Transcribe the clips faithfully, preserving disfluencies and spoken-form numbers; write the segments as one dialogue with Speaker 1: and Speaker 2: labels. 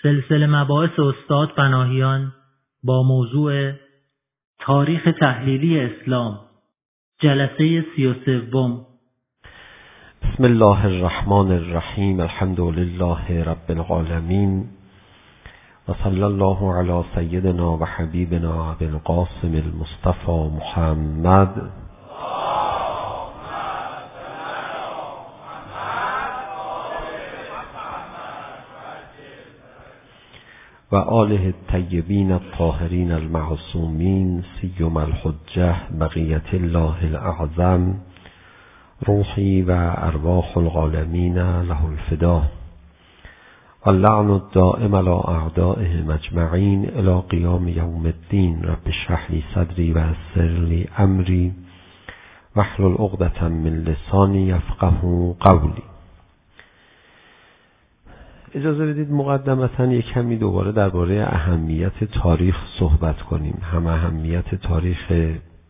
Speaker 1: سلسله مباحث استاد پناهیان با موضوع تاریخ تحلیلی اسلام، جلسه سی و سوم.
Speaker 2: بسم الله الرحمن الرحیم. الحمد لله رب العالمین و صلی الله علی سیدنا و حبیبنا ابی القاسم المصطفى محمد و آله الطیبین الطاهرین المعصومین سیما الحجة بقیة الله الاعظم روحی و ارواح العالمین له الفدا و اللعن الدائم على اعدائهم اجمعین الی قیام یوم الدین. رب اشرح لی صدری و یسر لی امری واحلل عقدة من لسانی یفقهوا قولی. اجازه بدید مقدمتاً یک کمی دوباره درباره اهمیت تاریخ صحبت کنیم. هم اهمیت تاریخ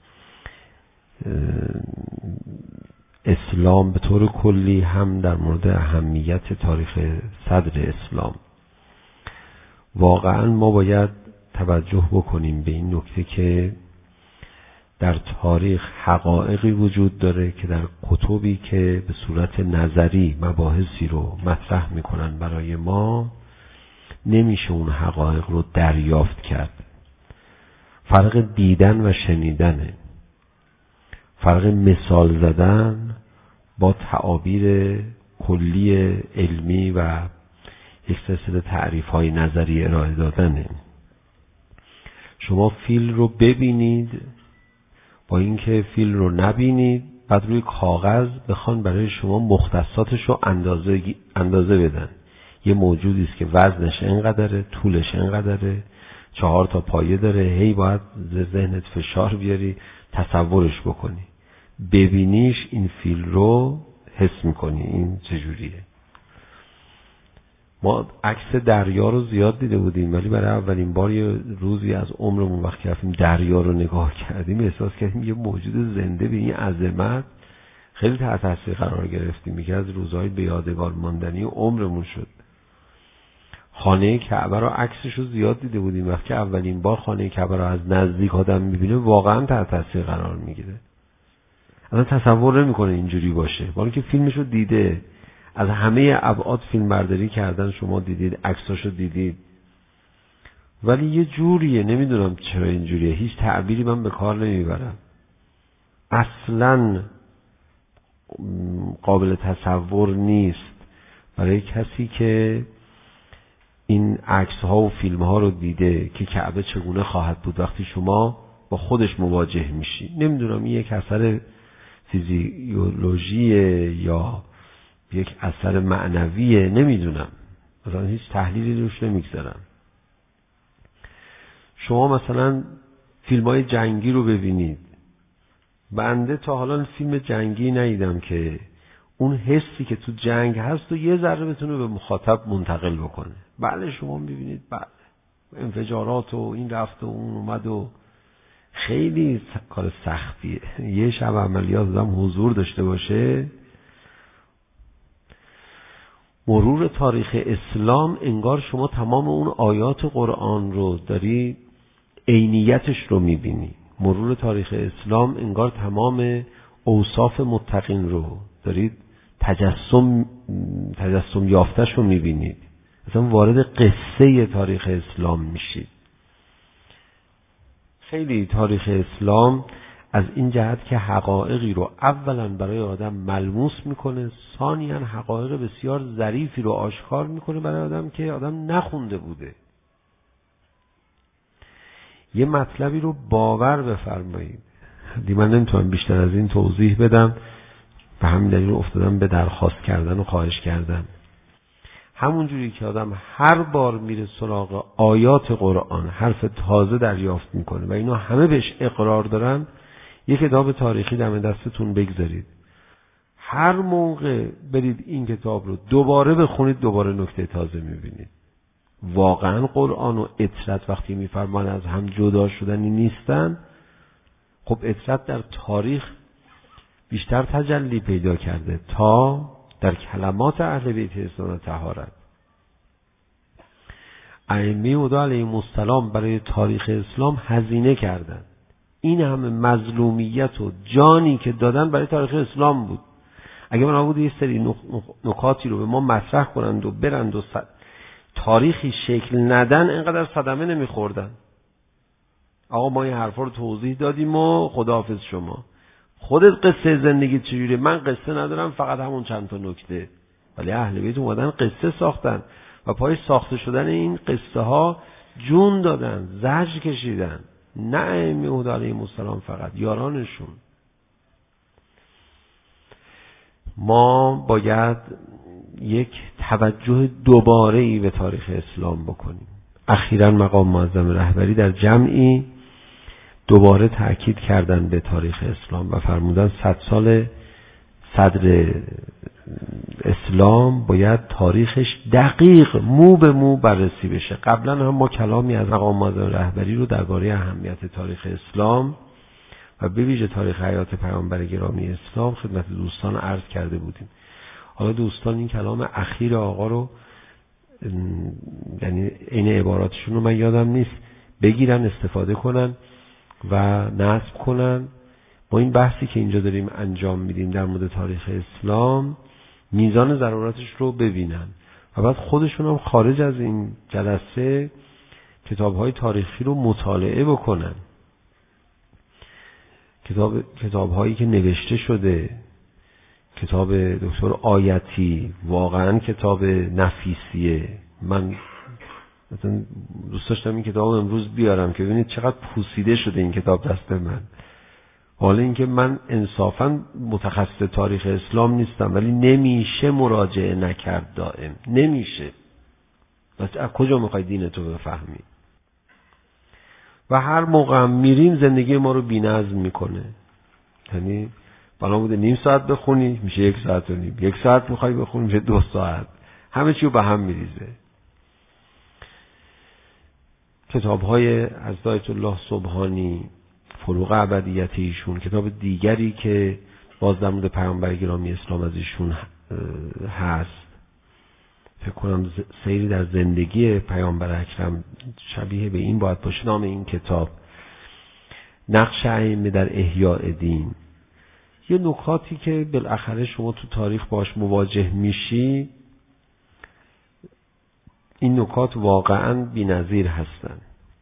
Speaker 2: اسلام به طور کلی، هم در مورد اهمیت تاریخ صدر اسلام. واقعاً ما باید توجه بکنیم به این نکته که در تاریخ حقایقی وجود داره که در کتبی که به صورت نظری مباحثی رو مطرح میکنن برای ما نمیشه اون حقایق رو دریافت کرد. فرق دیدن و شنیدنه، فرق مثال زدن با تعابیر کلی علمی و یک سلسله تعریف‌های نظری ارائه دادنه. شما فیل رو ببینید با اینکه فیل رو نبینید، بعد روی کاغذ بخوان برای شما مختصاتش رو اندازه اندازه بدن. یه موجودی است که وزنش اینقدره، طولش اینقدره، چهار تا پایه داره، هی باید ذهنت فشار بیاری تصورش بکنی. ببینیش این فیل رو حس میکنی این چجوریه. ما عکس دریا رو زیاد دیده بودیم، ولی برای اولین بار یه روزی از عمرمون وقتی رفتیم دریا رو نگاه کردیم احساس کردیم یه موجود زنده به این عظمت خیلی تحت تاثیر قرار گرفتیم. یکی از روزهای به یادگار ماندنی عمرمون شد. خانه کعبه رو عکسش رو زیاد دیده بودیم، وقتی اولین بار خانه کعبه رو از نزدیک آدم میبینه واقعا تحت تاثیر قرار میگیره. اصلا تصور نمیکنه اینجوری باشه، با اینکه فیلمش رو دیده، از همه ابعاد فیلم برداری کردن، شما دیدید، عکساشو دیدید، ولی یه جوریه، نمیدونم چرا اینجوریه، هیچ تعبیری من به کار نمیبرم، اصلاً قابل تصور نیست برای کسی که این عکس ها و فیلم ها رو دیده که کعبه چگونه خواهد بود وقتی شما با خودش مواجه میشی. نمیدونم این یک اثر فیزیولوژیه یا یک اثر معنویه، نمیدونم، مثلا هیچ تحلیلی روش نمیگذارم. شما مثلا فیلم های جنگی رو ببینید، بنده تا حالا فیلم جنگی ندیدم که اون حسی که تو جنگ هست و یه ذره بتونه به مخاطب منتقل بکنه. بله شما میبینید بله انفجارات و این رفت و اون اومد و خیلی کار سختیه. یه شب عملیات آدم حضور داشته باشه. مرور تاریخ اسلام انگار شما تمام اون آیات قرآن رو داری عینیتش رو میبینی. مرور تاریخ اسلام انگار تمام اوصاف متقین رو دارید تجسم تجسم یافتش رو میبینید. مثلا وارد قصه تاریخ اسلام میشید. خیلی تاریخ اسلام از این جهت که حقایقی رو اولا برای آدم ملموس میکنه، ثانیاً حقایق بسیار ظریفی رو آشکار میکنه برای آدم که آدم نخونده بوده. یه مطلبی رو باور بفرمایید، دی من نمیتونم بیشتر از این توضیح بدم، به همین دلیل افتادم به درخواست کردن و خواهش کردن. همون جوری که آدم هر بار میره سراغ آیات قرآن حرف تازه دریافت میکنه و اینا همه بهش اقرار دارن، یک کتاب تاریخی دم دستتون بگذارید، هر موقع برید این کتاب رو دوباره بخونید دوباره نکته تازه میبینید. واقعا قرآن و اطرت وقتی میفرمان از هم جدا شدنی نیستن، خب اطرت در تاریخ بیشتر تجلی پیدا کرده تا در کلمات اهل بیت اسلام طهارت. ائمه هدی علیهم السلام برای تاریخ اسلام هزینه کردند. این همه مظلومیت و جانی که دادن برای تاریخ اسلام بود. اگه من بود یه سری نکاتی رو به ما مطرح کنند و برند و س... تاریخی شکل ندن، اینقدر صدمه نمیخوردن. آقا ما این حرفا رو توضیح دادیم و خداحافظ شما. خودت قصه زندگی چجوریه؟ من قصه ندارم، فقط همون چند تا نکته. ولی اهل بیت اومدن قصه ساختن و پای ساخته شدن این قصه ها جون دادن، زجر کشیدن. نه ائمه هدی علیهم السلام فقط، یارانشون. ما باید یک توجه دوباره‌ای به تاریخ اسلام بکنیم. اخیراً مقام معظم رهبری در جمعی دوباره تأکید کردن به تاریخ اسلام و فرمودن صد سال صدر اسلام باید تاریخش دقیق مو به مو بررسی بشه. قبلا هم ما کلامی از مقام معظم رهبری رو درباره اهمیت تاریخ اسلام و به ویژه تاریخ حیات پیامبر گرامی اسلام خدمت دوستان عرض کرده بودیم. حالا دوستان این کلام اخیر آقا رو، یعنی این عباراتشون رو من یادم نیست، بگیرن استفاده کنن و نصب کنن. با این بحثی که اینجا داریم انجام میدیم در مورد تاریخ اسلام میزان ضرورتش رو ببینن و بعد خودشون هم خارج از این جلسه کتاب‌های تاریخی رو مطالعه بکنن. کتاب کتاب‌هایی که نوشته شده، کتاب دکتر آیتی واقعا کتاب نفیسیه. من مثلا دوست داشتم این کتاب امروز بیارم که ببینید چقدر پوسیده شده این کتاب دست من. حالا اینکه من انصافا متخصص تاریخ اسلام نیستم، ولی نمیشه مراجعه نکرد دائم، نمیشه. بس از کجا میخوای دینتو بفهمی؟ و هر موقع میریم زندگی ما رو بی‌نظم میکنه. یعنی بالا بوده نیم ساعت بخونی میشه یک ساعت و نیم، یک ساعت میخوای بخونی میشه دو ساعت، همه چی رو به هم میریزه. کتاب‌های از آیت الله سبحانی، فروغ ابدیت ایشون، کتاب دیگری که باز در مورد پیامبر گرامی اسلام از ایشون هست، فکر کنم سیری در زندگی پیامبر اکرم شبیه به این باید باشه نام این کتاب. نقش ائمه در احیاء دین. یه نکاتی که بالاخره شما تو تاریخ باش مواجه میشی، این نکات واقعاً بی‌نظیر هستن.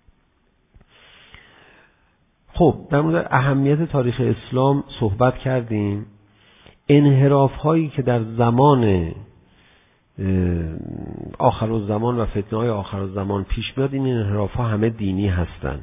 Speaker 2: خب در مورد اهمیت تاریخ اسلام صحبت کردیم. انحراف هایی که در زمان آخرالزمان و فتنه های آخرالزمان پیش میاد، این انحراف ها همه دینی هستن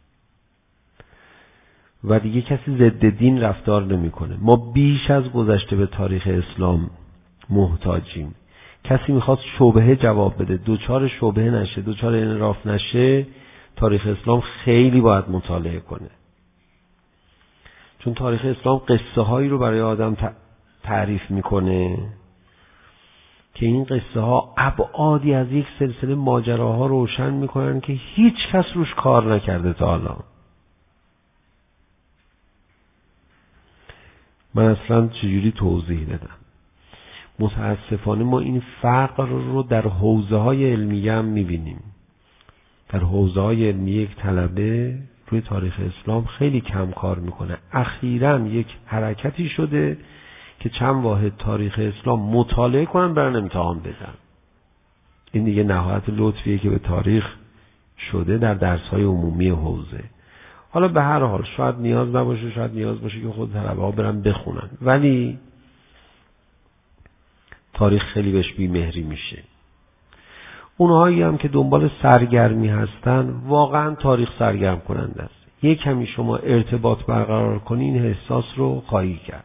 Speaker 2: و دیگه کسی ضد دین رفتار نمیکنه. ما بیش از گذشته به تاریخ اسلام محتاجیم. کسی میخواد شبهه جواب بده، دوچار شبهه نشه، دوچار انحراف نشه، تاریخ اسلام خیلی باید مطالعه کنه. چون تاریخ اسلام قصه هایی رو برای آدم تعریف میکنه که این قصه ها ابعادی از یک سلسله ماجراها روشن میکنن که هیچ کس روش کار نکرده تا حالا. من اصلا چجوری توضیح دادم؟ متاسفانه ما این فقر رو در حوزه های علمیه هم میبینیم. در حوزه های علمیه یک طلبه روی تاریخ اسلام خیلی کم کار میکنه. اخیراً یک حرکتی شده که چند واحد تاریخ اسلام مطالعه کنن برن امتحان بدن. این دیگه نهایت لطفیه که به تاریخ شده در درس‌های عمومی حوزه. حالا به هر حال شاید نیاز نباشه، شاید نیاز باشه که خود طلبه‌ها برن بخونن، ولی تاریخ خیلی بهش بی‌مهری میشه. اونهایی هم که دنبال سرگرمی هستن، واقعا تاریخ سرگرم کننده است. یک کمی شما ارتباط برقرار کنی این احساس رو خواهی کرد.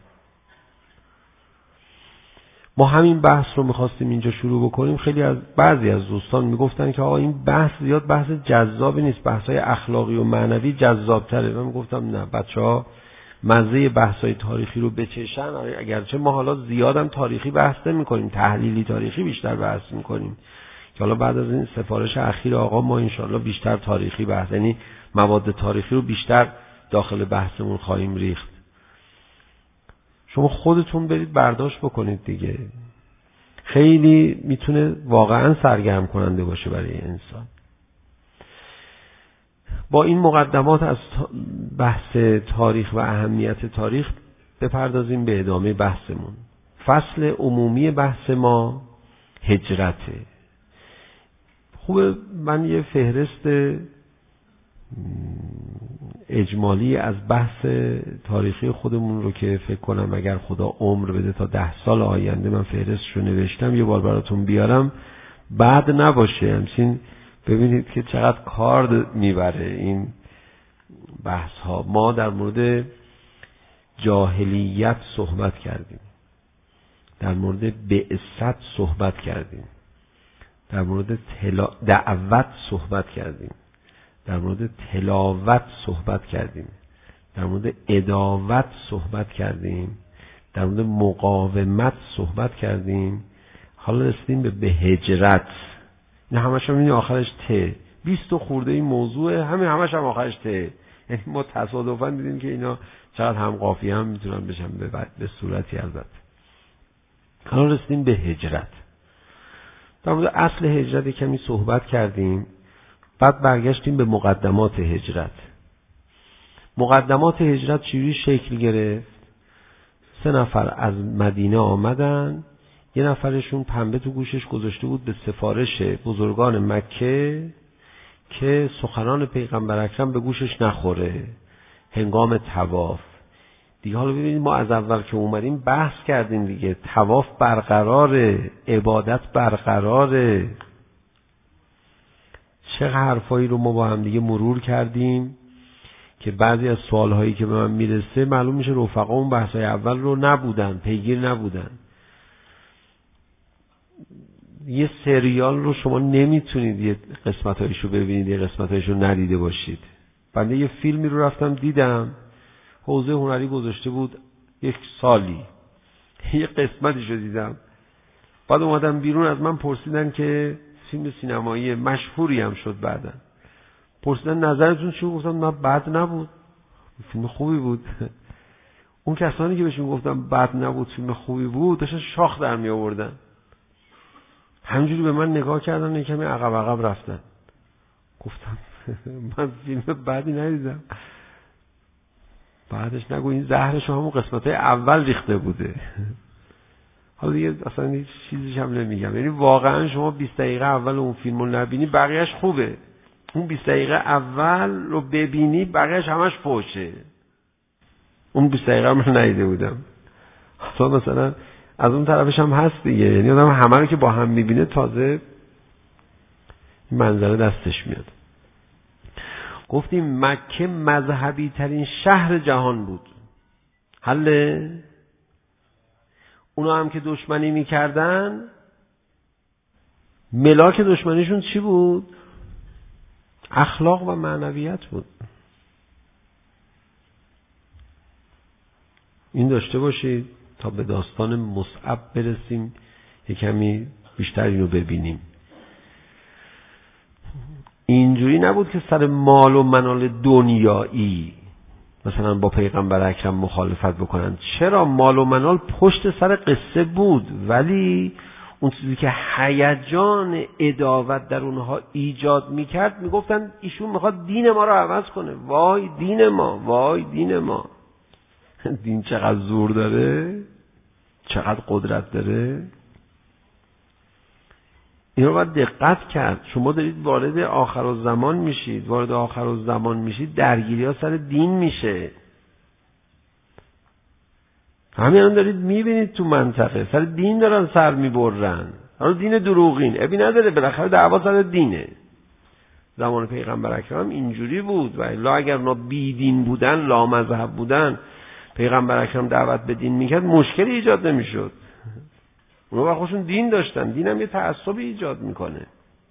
Speaker 2: ما همین بحث رو میخواستیم اینجا شروع بکنیم. خیلی از بعضی از دوستان میگفتن که آقا این بحث زیاد بحث جذابی نیست، بحث‌های اخلاقی و معنوی جذاب‌تره. من میگفتم نه، بچه‌ها مزه بحث‌های تاریخی رو بچشن. اگرچه ما حالا زیادم تاریخی بحث نمی‌کنیم، تحلیلی تاریخی بیشتر بحث می‌کنیم که حالا بعد از این سفارش اخیر آقا ما انشالله بیشتر تاریخی بحث، یعنی مواد تاریخی رو بیشتر داخل بحثمون خواهیم ریخت. شما خودتون برید برداشت بکنید دیگه. خیلی میتونه واقعا سرگرم کننده باشه برای انسان. با این مقدمات از بحث تاریخ و اهمیت تاریخ بپردازیم به ادامه بحثمون. فصل عمومی بحث ما هجرته. خوبه من یه فهرست اجمالی از بحث تاریخی خودمون رو که فکر کنم اگر خدا عمر بده تا ده سال آینده من فهرستشو نوشتم یه بار براتون بیارم بعد نباشه. همچنین ببینید که چقدر کار میبره این بحث ها. ما در مورد جاهلیت صحبت کردیم، در مورد بعثت صحبت کردیم، در مورد تلا... دعوت صحبت کردیم، در مورد تلاوت صحبت کردیم، در مورد عداوت صحبت کردیم، در مورد مقاومت صحبت کردیم. حالا رسیدیم به به هجرت. نه همش هم این آخرش ته بیست و خورده این موضوع همین همش هم آخرش ته. یعنی ما تصادفاً دیدیم که اینا چقدر هم قافیه هم میتونن بشن به, به صورتی البته. حالا رسیدیم به هجرت. در مورد اصل هجرت کمی صحبت کردیم. بعد برگشتیم به مقدمات هجرت. مقدمات هجرت چجوری شکل گرفت؟ سه نفر از مدینه آمدن، یه نفرشون پنبه تو گوشش گذاشته بود به سفارش بزرگان مکه که سخنان پیغمبر اکرم به گوشش نخوره هنگام طواف. دیگه حالا ببینید ما از اول که اومدیم بحث کردیم دیگه، طواف برقراره، عبادت برقراره. چه حرفایی رو ما با هم دیگه مرور کردیم که بعضی از سوالهایی که به من میرسه معلوم میشه رفقا اون بحثای اول رو نبودن، پیگیر نبودن. یه سریال رو شما نمیتونید یه قسمتایشو ببینید یه قسمتایشو ندیده باشید. بنده یه فیلمی رو رفتم دیدم، حوزه هنری گذاشته بود یک سالی، یه قسمتیشو دیدم، بعد اومدم بیرون از من پرسیدن که فیلم سینمایی مشهوری هم شد، بعدن پرسیدن نظرتون چی؟ گفتم نه بد نبود، فیلم خوبی بود. اون کسانی که بهشون گفتم بد نبود فیلم خوبی بود داشتن شاخ در می آوردن، همینجوری به من نگاه کردن، یکمی عقب عقب رفتن. گفتم من فیلم بدی ندیدم. بعدش نگو این زهرش همون قسمت‌های اول ریخته بوده. حالا دیگه اصلا هیچ چیزیش هم نمیگم. یعنی واقعا شما بیست دقیقه اول اون فیلمو نبینی بقیه‌اش خوبه، اون بیست دقیقه اول رو ببینی بقیه‌اش همش فوشه. اون بیست دقیقه من ندیده بودم. حالا مثلا از اون طرفش هم هست دیگه، یعنی آدم همه رو که با هم میبینه تازه منظره دستش میاد. گفتیم مکه مذهبی ترین شهر جهان بود. حله اونا هم که دشمنی میکردن، ملاک دشمنیشون چی بود؟ اخلاق و معنویت بود. این داشته باشید تا به داستان مصعب برسیم یک کمی بیشتر اینو ببینیم. اینجوری نبود که سر مال و منال دنیایی مثلا با پیغمبر اکرم مخالفت بکنن. چرا؟ مال و منال پشت سر قصه بود، ولی اون چیزی که هیجان عداوت در اونها ایجاد میکرد میگفتن ایشون میخواد دین ما رو عوض کنه. وای دین ما، وای دین ما. دین چقدر زور داره، چقدر قدرت داره. این رو باید دقت کرد. شما دارید وارد آخرالزمان میشید، وارد آخرالزمان میشید درگیری ها سر دین میشه. همین الان دارید میبینید تو منطقه سر دین دارن سر میبرن. حالا دین دروغین ابی نداره، بالاخره دعوا سر دینه. زمان پیغمبر اکرم اینجوری بود، و الا اگر اونا بی دین بودن، لا مذهب بودن، پیغمبر اکرم دعوت به دین میکرد مشکلی ایجاد نمیشد. اونا با خودشون دین داشتن، دین هم یه تعصبی ایجاد میکنه.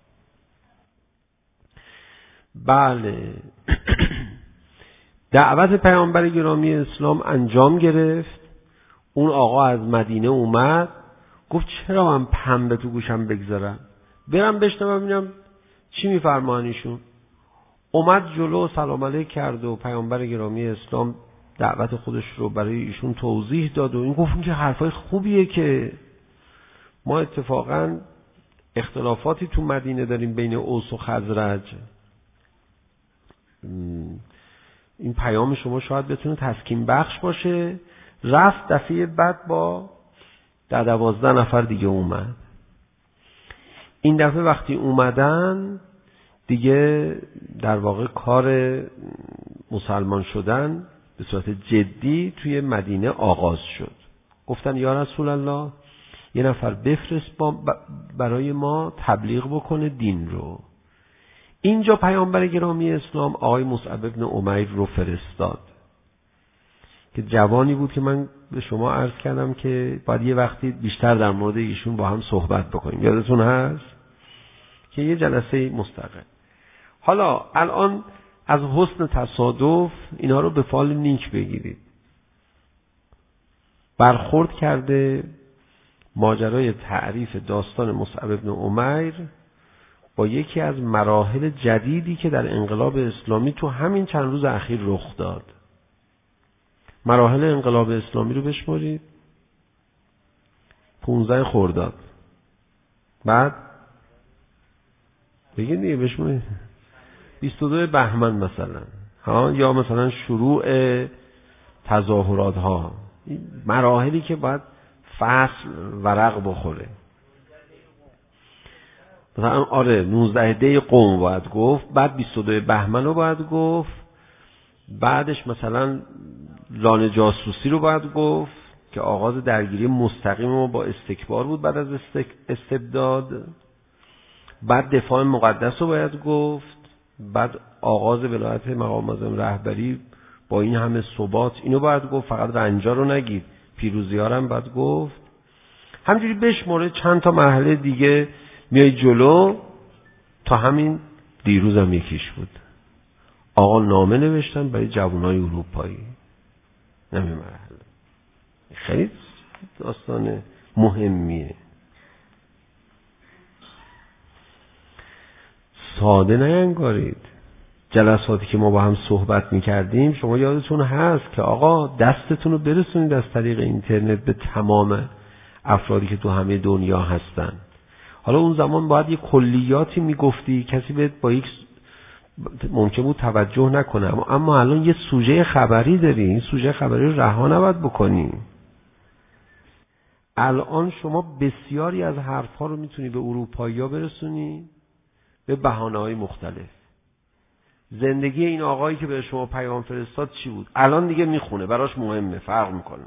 Speaker 2: بله. دعوت پیامبر گرامی اسلام انجام گرفت. اون آقا از مدینه اومد، گفت چرا من پنبه تو گوشم بگذارم، برم بشنوم ببینم چی میفرمان ایشون. اومد جلو سلام علیک کرد و پیامبر گرامی اسلام دعوت خودش رو برای ایشون توضیح داد و این گفت که حرفای خوبیه که ما اتفاقا اختلافاتی تو مدینه داریم بین اوس و خزرج. این پیام شما شاید بتونه تسکین بخش باشه. رفت دفعه بعد با در دوازده نفر دیگه اومد. این دفعه وقتی اومدن دیگه در واقع کار مسلمان شدن به صورت جدی توی مدینه آغاز شد. گفتن یا رسول الله یه نفر بفرست برای ما تبلیغ بکنه دین رو. اینجا پیامبر گرامی اسلام آقای مصعب ابن عمیر رو فرستاد که جوانی بود که من به شما عرض کردم که باید یه وقتی بیشتر در مورد ایشون با هم صحبت بکنیم. یادتون هست که یه جلسه مستقل. حالا الان از حسن تصادف اینا رو به فال نیک بگیرید. برخورد کرده ماجرای تعریف داستان مصعب ابن عمیر با یکی از مراحل جدیدی که در انقلاب اسلامی تو همین چند روز اخیر رخ داد. مراحل انقلاب اسلامی رو بشمارید. پونزده خرداد. بعد بگید دیگه بشمارید. بیست و دو بهمن مثلا. ها یا مثلا شروع تظاهرات ها. مراحلی که باید فصل ورق بخوره. مثلا آره نوزده دی قوم باید گفت، بعد بیست و دو بهمن رو باید گفت، بعدش مثلا لانه جاسوسی رو باید گفت که آغاز درگیری مستقیم ما با استکبار بود بعد از استبداد، بعد دفاع مقدس رو باید گفت، بعد آغاز ولایت مقام معظم رهبری با این همه ثبات اینو باید گفت، فقط رنجا رو نگید، پیروزی ها رو هم باید گفت. همجوری بشماره چند تا مرحله دیگه میای جلو تا همین دیروز هم یکیش بود. آقا نامه نوشتن برای جوانای اروپایی. نمی مرحله. خیلی داستان مهمیه. ساده نینگارید. جلساتی که ما با هم صحبت میکردیم شما یادتون هست که آقا دستتون رو برسونید از طریق اینترنت به تمام افرادی که تو همه دنیا هستن. حالا اون زمان باید یه کلیاتی میگفتی کسی بهت با یک ممکن بود توجه نکنه، اما الان یه سوژه خبری داری، این سوژه خبری رو رها نباید بکنی. الان شما بسیاری از حرفها رو میتونی به اروپایی‌ها برسونی به بهانه‌های مختلف. زندگی این آقایی که به شما پیام فرستاد چی بود؟ الان دیگه میخونه، براش مهمه، فرق میکنه.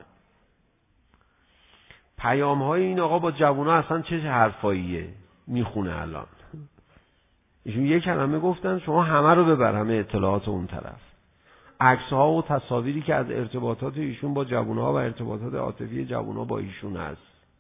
Speaker 2: پیام‌های این آقا با جوونا اصلا چه حرفاییه؟ میخونه الان. ایشون یک کلمه گفتن شما همه رو ببر، همه اطلاعات اون طرف. عکس‌ها و تصاویری که از ارتباطات ایشون با جوونا و ارتباطات عاطفی جوونا با ایشون هست.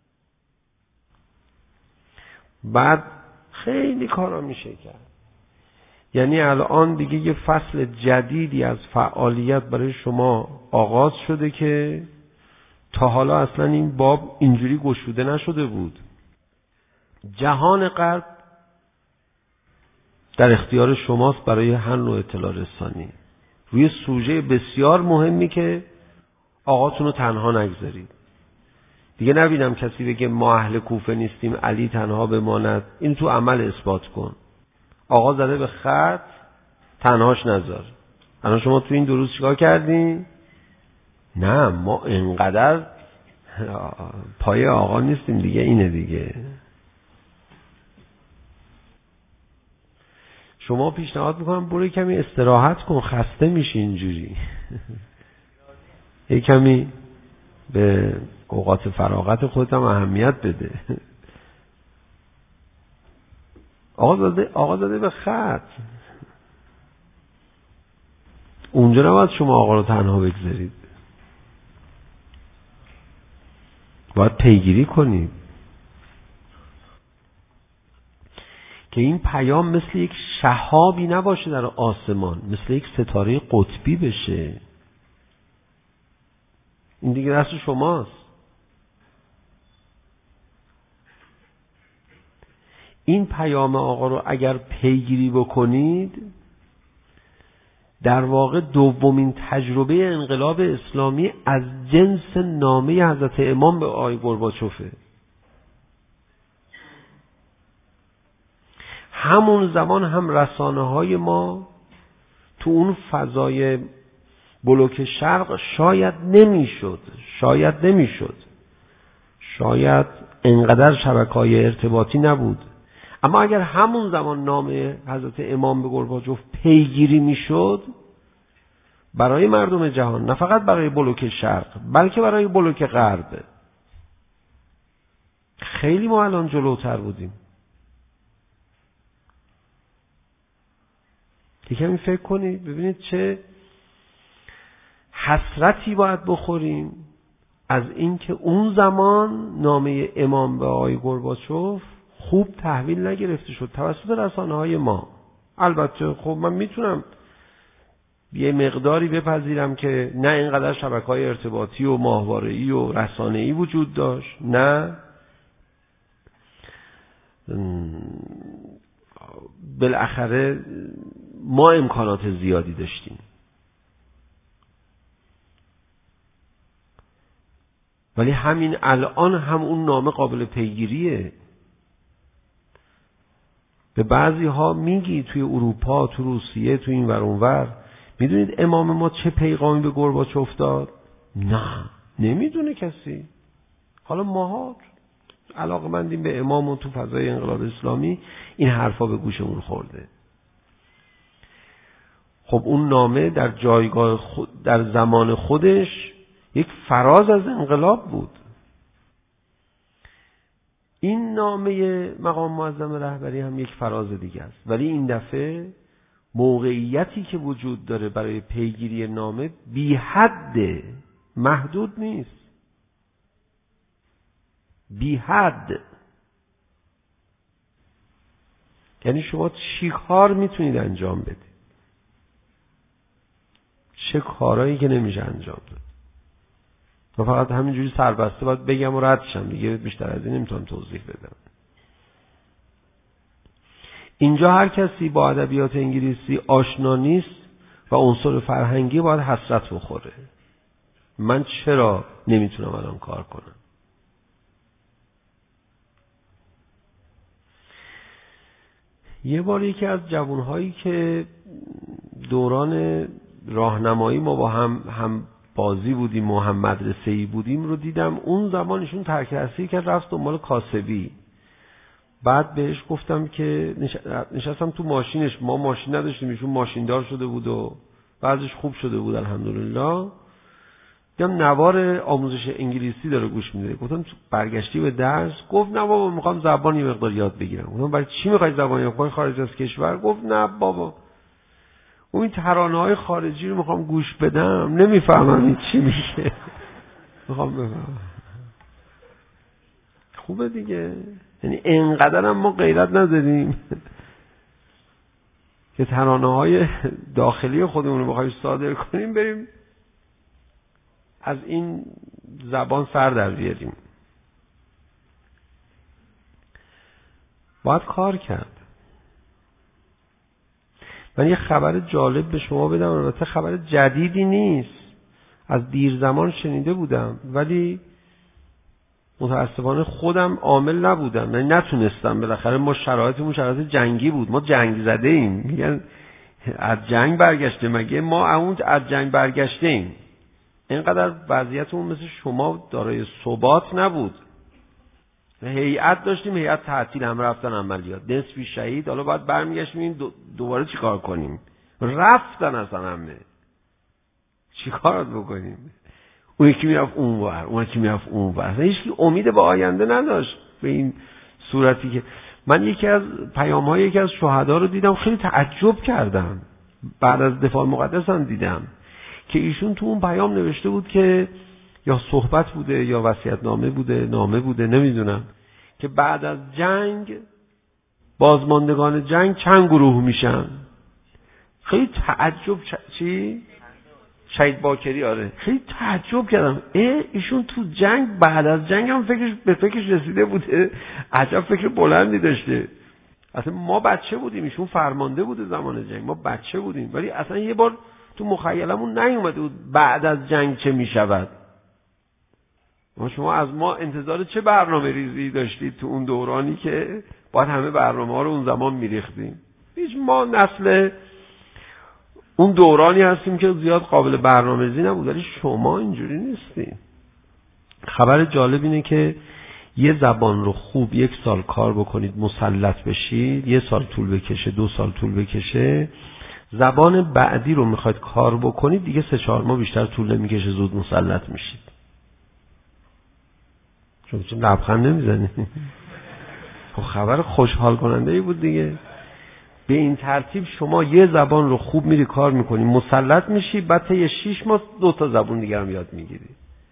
Speaker 2: بعد خیلی کارا میشه کرد. یعنی الان دیگه یه فصل جدیدی از فعالیت برای شما آغاز شده که تا حالا اصلا این باب اینجوری گشوده نشده بود. جهان غرب در اختیار شماست برای هر نوع اطلاع رسانی روی سوژه بسیار مهمی که آقاتون رو تنها نگذارید. دیگه نبینم کسی بگه ما اهل کوفه نیستیم علی تنها بماند. این تو عمل اثبات کن. آقا زده به خط، تنهاش نذار. الان شما تو این دو روز چیکار کردین؟ نه ما اینقدر پای آقا نیستیم دیگه، اینه دیگه. شما پیشنهاد میکنم برو کمی استراحت کن، خسته میشی اینجوری. یک کمی به اوقات فراغت خودت هم اهمیت بده. آقا زده, آقا زده به خط. اونجا نباید شما آقا رو تنها بگذارید، باید پیگیری کنید که این پیام مثل یک شهابی نباشه در آسمان، مثل یک ستاره قطبی بشه. این دیگه دست شماست. این پیام آقا رو اگر پیگیری بکنید در واقع دومین تجربه انقلاب اسلامی از جنس نامه حضرت امام به آقای گورباچوفه. همون زمان هم رسانه های ما تو اون فضای بلوک شرق شاید نمیشد شاید نمیشد شاید انقدر شبکه‌های ارتباطی نبود. اما اگر همون زمان نام حضرت امام به گورباچوف پیگیری میشد، برای مردم جهان، نه فقط برای بلوک شرق بلکه برای بلوک غرب، خیلی ما الان جلوتر بودیم. یکمی فکر کنید ببینید چه حسرتی باید بخوریم از اینکه اون زمان نامه امام به آقای گورباچوف خوب تحویل نگرفته شد توسط رسانه‌های ما. البته خب من میتونم یه مقداری بپذیرم که نه اینقدر شبکه‌های ارتباطی و ماهواره‌ای و رسانه‌ای وجود داشت، نه بالاخره ما امکانات زیادی داشتیم، ولی همین الان هم اون نامه قابل پیگیریه. به بعضی ها میگی توی اروپا، تو روسیه، تو این ور اون ور، میدونید امام ما چه پیغامی به گورباچوف داد؟ نه نمیدونه کسی. حالا ماها علاقه‌مندیم به امام و تو فضای انقلاب اسلامی این حرفا به گوشمون خورده. خب اون نامه در جایگاه خود، در زمان خودش یک فراز از انقلاب بود. این نامه مقام معظم رهبری هم یک فراز دیگه است، ولی این دفعه موقعیتی که وجود داره برای پیگیری نامه بی حد، محدود نیست، بی حد. یعنی شما چی کار میتونید انجام بدید، چه کارهایی که نمیشه انجام داد. من فقط همینجوری سربسته باید بگم و رد شم دیگه، بیشتر از این نمیتونم توضیح بدم. اینجا هر کسی با ادبیات انگلیسی آشنا نیست و عنصر فرهنگی باید حسرت بخوره. من چرا نمیتونم الان کار کنم؟ یه بار یکی از جوانهایی که دوران راهنمایی ما با هم هم بازی بودیم و هم مدرسه‌ای بودیم رو دیدم. اون زمان ایشون ترک تحصیل کرد، رفت دنبال کاسبی. بعد بهش گفتم که نشستم تو ماشینش، ما ماشین نداشتیم، ایشون ماشیندار شده بود و بعضش خوب شده بود الحمدلله. دیدم نوار آموزش انگلیسی داره گوش میده. گفتم برگشتی به درس؟ گفت نه بابا میخوام زبان یه مقدار یاد بگیرم. گفتم برای چی میخوای زبان یاد بگیری؟ خارج از کشور؟ گفت نه بابا اون ترانه‌های خارجی رو میخوام گوش بدم، نمیفهمم این چی میگه، میخوام بفهمم. خوبه دیگه، یعنی اینقدر هم ما غیرت نداریم که ترانه‌های داخلی خودمون رو بخوایم صادر کنیم، بریم از این زبان سر در بیاریم. باید کار کرد. من یه خبر جالب به شما بدم، البته خبر جدیدی نیست، از دیر زمان شنیده بودم ولی متاسفانه خودم عامل نبودم، یعنی نتونستم. بالاخره ما شرایطمون شرایط جنگی بود، ما جنگ زده ایم. میگن از جنگ برگشته، مگه ما اون از جنگ برگشته ایم؟ اینقدر وضعیتمون مثل شما دارای ثبات نبود. هیئت داشتیم، هیئت تعطیل، هم رفتن عملیات، نصفی شهید. حالا باید برمیگشتیم این دو دوباره چی کار کنیم؟ رفتن اصلا همه، چی کارات بکنیم؟ اون یکی میرفت اون ور، اون یکی میرفت اون ور. هیچ کی امید به آینده نداشت به این صورتی که من یکی از پیام‌های یکی از شهدا رو دیدم، خیلی تعجب کردم. بعد از دفاع مقدس هم دیدم که ایشون تو اون پیام نوشته بود که یا صحبت بوده یا وصیت‌نامه بوده، نامه بوده، نمیدونم، که بعد از جنگ بازماندگان جنگ چند گروه میشن. خیلی تعجب چی؟ شهید باکری. آره خیلی تعجب کردم، اه ایشون تو جنگ بعد از جنگ هم فکرش به فکرش رسیده بوده. عجب فکر بلندی داشته. اصلا ما بچه بودیم، ایشون فرمانده بوده زمان جنگ، ما بچه بودیم، ولی اصلا یه بار تو مخیلمون نیومده بود بعد از جنگ چه میشود. ما شما از ما انتظار چه برنامه ریزی داشتید تو اون دورانی که باید همه برنامه ها رو اون زمان میریختیم؟ هیچ. ما نسل اون دورانی هستیم که زیاد قابل برنامه‌ریزی نبود، ولی شما اینجوری نیستین. خبر جالب اینه که یه زبان رو خوب یک سال کار بکنید، مسلط بشید، یه سال طول بکشه، دو سال طول بکشه، زبان بعدی رو میخواید کار بکنید دیگه سه چهار ماه بیشتر طول نمیکشه، زود مسلط میشید. چون چون لبخند نمیزنید؟ خب خبر خوشحال کننده ای بود دیگه. به این ترتیب شما یه زبان رو خوب میری کار میکنی، مسلط میشی، بعد تا یه شیش ماه دو تا زبان دیگه هم یاد میگیری.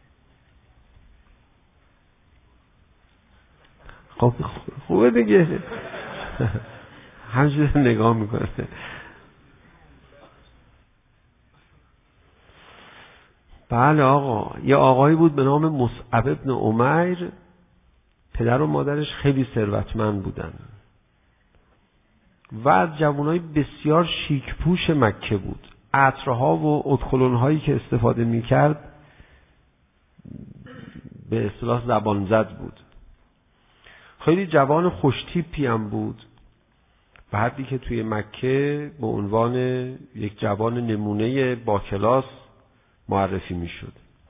Speaker 2: خب خوبه دیگه. همجوری نگاه میکنه. بله آقا، یه آقایی بود به نام مصعب ابن عمیر، پدر و مادرش خیلی ثروتمند بودن و از جوانای بسیار شیک پوش مکه بود. عطرها و ادکلون‌هایی که استفاده میکرد به اصطلاح زبان زد بود. خیلی جوان خوشتیپی هم بود، به حدی که توی مکه به عنوان یک جوان نمونه با کلاس معرفی میشد.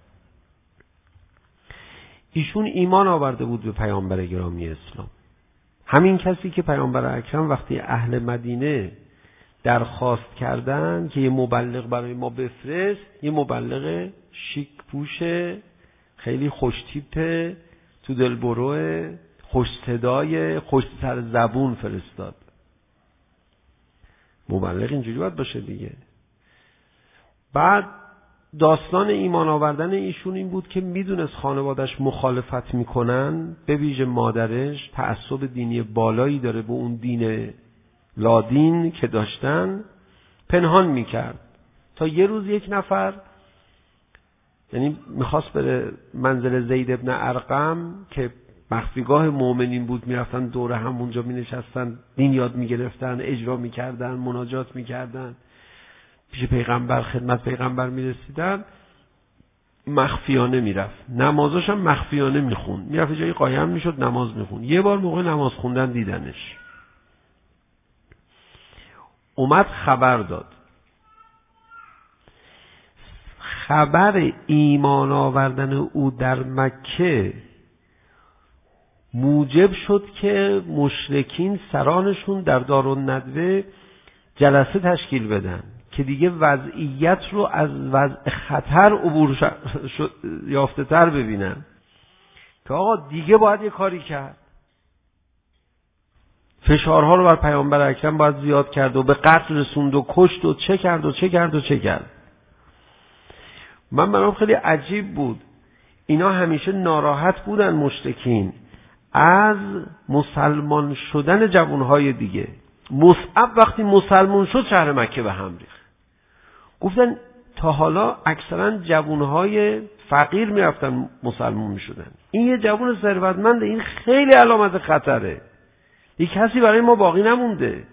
Speaker 2: ایشون ایمان آورده بود به پیامبر گرامی اسلام. همین کسی که پیامبر اکرم وقتی اهل مدینه درخواست کردن که یه مبلغ برای ما بفرست، یه مبلغ شیک پوشه، خیلی خوشتیپه، تو دلبروه، خوش صدای، خوش سر زبون فرستاد. مبلغ اینجوری باید باشه دیگه. بعد داستان ایمان آوردن ایشون این بود که میدونست خانوادش مخالفت میکنن، به ویژه مادرش تعصب دینی بالایی داره به اون دین لادین که داشتن، پنهان میکرد تا یه روز یک نفر، یعنی میخواست بره منزل زید ابن ارقم که مخفیگاه مؤمنین بود، میرفتن دور هم اونجا مینشستن، دین یاد میگرفتن، اجرا میکردن، مناجات میکردن، پیش پیغمبر خدمت پیغمبر میرسیدن، مخفیانه میرفت، نمازاش هم مخفیانه میخوند، میرفت جایی قایم میشد نماز میخوند. یه بار موقع نماز خوندن دیدنش، اومد خبر داد. خبر ایمان آوردن او در مکه موجب شد که مشرکین سرانشون در دارالندوه جلسه تشکیل بدن که دیگه وضعیت رو از وضع خطر عبور یافته تر ببینن که آقا دیگه باید یه کاری کرد، فشارها رو بر پیامبر اکرم باید زیاد کرد و به قتل رسوند و کشت و چه کرد و چه کرد و چه کرد. من برام خیلی عجیب بود، اینا همیشه ناراحت بودن مشرکین از مسلمان شدن جوانهای دیگه. مصعب وقتی مسلمان شد شهر مکه به هم ریخت. گفتن تا حالا اکثرا جوانهای فقیر میرفتن مسلمان میشدن، این یه جوان ثروتمند، این خیلی علامت خطره، یک کسی برای ما باقی نمونده.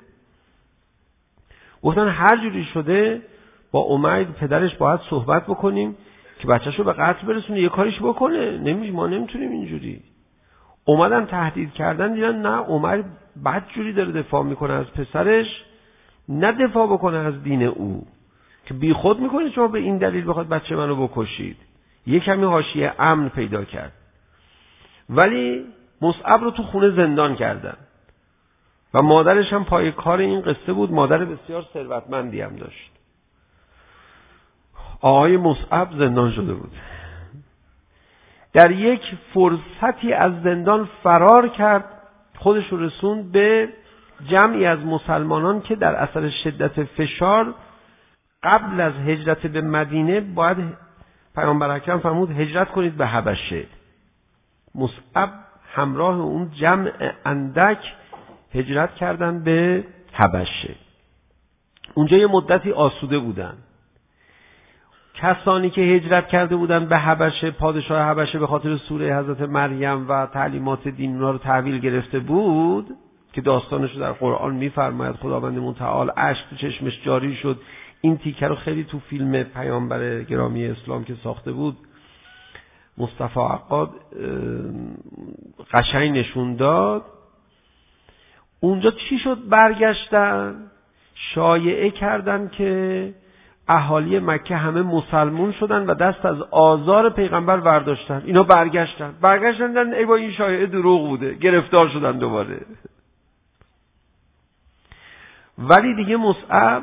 Speaker 2: گفتن هر جوری شده با امید پدرش باید صحبت بکنیم که بچه‌شو به قتل برسونه، یه کاریش بکنه، نمیشه، ما نمیتونیم اینجوری. اومدن تهدید کردن، دیدن نه عمر بد جوری داره دفاع میکنه از پسرش، نه دفاع بکنه از دین او که بی خود میکنه شما به این دلیل بخواد بچه منو بکشید. یه کمی حاشیه امن پیدا کرد، ولی مصعب رو تو خونه زندان کردن و مادرش هم پای کار این قصه بود، مادر بسیار ثروتمندی هم داشت. آقای مصعب زندان شده بود، در یک فرصتی از زندان فرار کرد، خودش رو رسوند به جمعی از مسلمانان که در اثر شدت فشار قبل از هجرت به مدینه باید پیامبر اکرم فرمود هجرت کنید به حبشه. مصعب همراه اون جمع اندک هجرت کردن به حبشه. اونجا یه مدتی آسوده بودن. کسانی که هجرت کرده بودن به حبشه، پادشاه حبشه به خاطر سوره حضرت مریم و تعلیمات دین اونا رو تحویل گرفته بود که داستانش رو در قرآن میفرماید، خداوند متعال اشک تو چشمش جاری شد. این تیکه رو خیلی تو فیلم پیامبر گرامی اسلام که ساخته بود مصطفی عقاد قشنگ نشون داد. اونجا چی شد؟ برگشتن شایعه کردن که اهالی مکه همه مسلمون شدن و دست از آزار پیغمبر برداشتن. اینا برگشتن برگشتن ای با این شایعه دروغ بوده، گرفتار شدن دوباره. ولی دیگه مصعب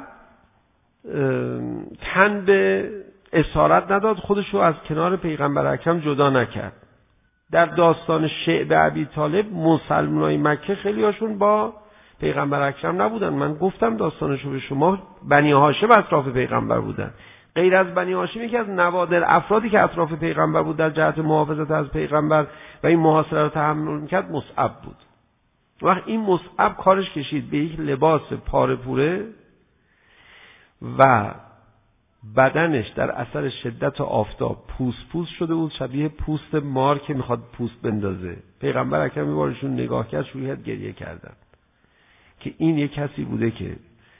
Speaker 2: تن به اسارت نداد، خودش رو از کنار پیغمبر اکرم جدا نکرد. در داستان شعب ابی طالب مسلمانای مکه خیلی هاشون با پیغمبر اکرم نبودن. من گفتم داستانشو به شما، بنی هاشم اطراف پیغمبر بودن. غیر از بنی هاشم یکی از نوادر افرادی که اطراف پیغمبر بود در جهت محافظت از پیغمبر و این محاصره رو تحمل میکرد مصعب بود. وقت این مصعب کارش کشید به یک لباس پاره پوره و بدنش در اثر شدت آفتاب پوست پوست شده بود، شبیه پوست مار که میخواد پوست بندازه. پیغمبر اکرم میبارشون نگاه کرد، شروع کرد گریه کردن که این یک کسی بوده که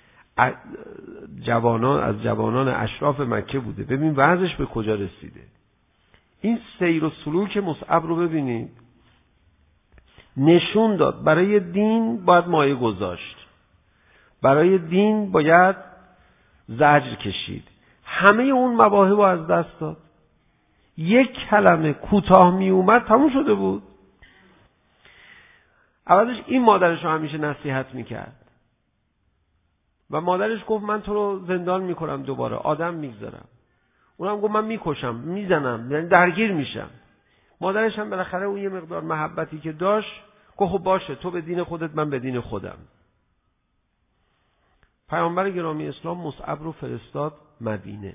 Speaker 2: جوانان از جوانان اشراف مکه بوده. ببین وضعش به کجا رسیده. این سیر و سلوک مصعب رو ببینید، نشون داد برای دین باید مایه گذاشت، برای دین باید زجر کشید. همه اون مواهب رو از دست داد. یک کلمه کوتاه می اومد تموم شده بود. اولش این مادرش رو همیشه نصیحت میکرد و مادرش گفت من تو رو زندان میکنم، دوباره آدم میگذارم. اونم گفت من میکشم، میزنم، یعنی درگیر میشم. مادرش هم بالاخره اون یه مقدار محبتی که داشت گفت خب باشه، تو به دین خودت، من به دین خودم. پیامبر گرامی اسلام مصعب رو فرستاد مدینه.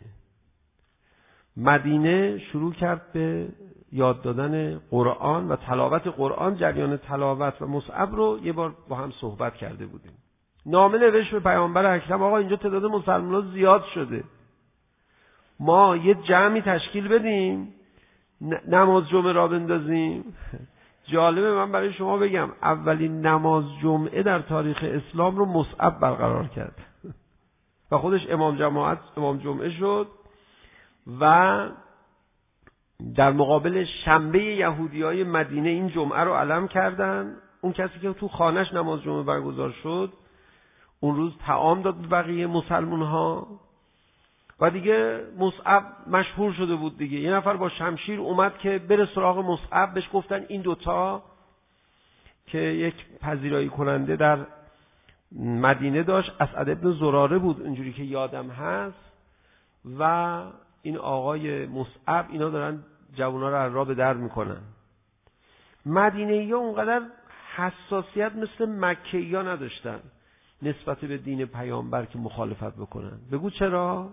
Speaker 2: مدینه شروع کرد به یاد دادن قرآن و تلاوت قرآن. جریان تلاوت و مصعب رو یه بار با هم صحبت کرده بودیم. نامه نوشت به پیامبر اکرم آقا اینجا تعداد مسلمان‌ها زیاد شده، ما یه جمعی تشکیل بدیم نماز جمعه را بندازیم. جالبه من برای شما بگم اولین نماز جمعه در تاریخ اسلام رو مصعب برقرار کرد و خودش امام جماعت امام جمعه شد و در مقابل شنبه یهودیای مدینه این جمعه رو علم کردن. اون کسی که تو خانهش نماز جمعه برگزار شد اون روز طعام داد به بقیه مسلمان ها و دیگه مصعب مشهور شده بود دیگه. یه نفر با شمشیر اومد که بره سراغ مصعب، بهش گفتن این دوتا که یک پذیرایی کننده در مدینه داشت، اسعد ابن زراره بود اینجوری که یادم هست، و این آقای مصعب، اینا دارن جوانا رو از راه به در میکنن. مدینه‌ای‌ها اونقدر حساسیت مثل مکه‌ای‌ها نداشتن نسبت به دین پیامبر که مخالفت بکنن. بگو چرا؟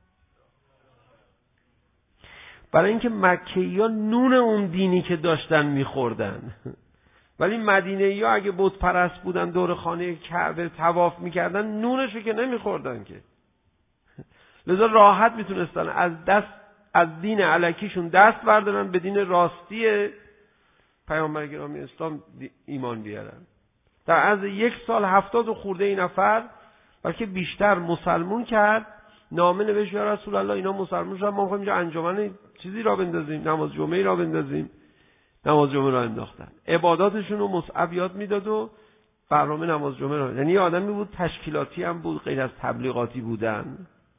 Speaker 2: برای اینکه مکه‌ای‌ها نون اون دینی که داشتن میخوردن، ولی مدینه‌ای‌ها اگه بت پرست بودن دور خانه کعبه طواف میکردن نونشو که نمیخوردن که. لذا راحت میتونستن از دست از دین الکیشون دست بردارن به دین راستی پیامبر گرامی اسلام ایمان بیارن. در عرض یک سال هفتاد و خورده این نفر بلکه بیشتر مسلمون کرد. نامه نوشت یا رسول الله اینا مسلمون شدن، ما میخوایم اینجا انجمن چیزی را بندازیم، نماز جمعه را بندازیم. نماز جمعه را انداختن. عباداتشون رو مصعب یاد میداد و برنامه نماز جمعه را. یعنی یه آدمی بود تشکیلاتی هم بود، غیر از تبلیغاتی بودن.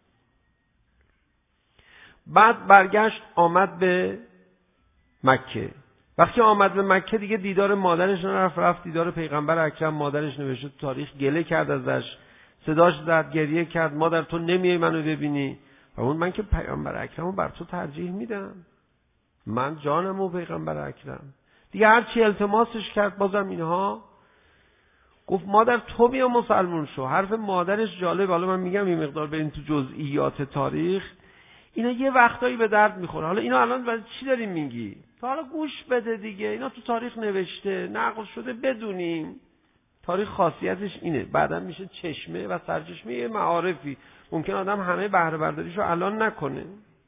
Speaker 2: بعد برگشت آمد به مکه. وقتی آمد به مکه دیگه دیدار مادرش نرفت، رفت دیدار پیغمبر اکرم. مادرش نوشته تو تاریخ گله کرد ازش، صداش زد، گریه کرد، مادر تو نمیای منو ببینی؟ و اون من که پیغمبر اکرمو بر تو ترجیح میدم، من جانم و پیغمبر اکرم. دیگه هر چی التماسش کرد بازم اینها گفت مادر تو بیا مسلمون شو. حرف مادرش جالب، حالا من میگم این مقدار بریم تو جزئیات تاریخ، اینا یه وقتایی به درد میخوره. حالا اینا الان برای چی داریم میگی؟ تو حالا گوش بده دیگه، اینا تو تاریخ نوشته، نقل شده، بدونیم. تاریخ خاصیتش اینه، بعدا میشه چشمه و سرچشمه یه معارفی. ممکن آدم همه بهره برداریشو الان نکنه.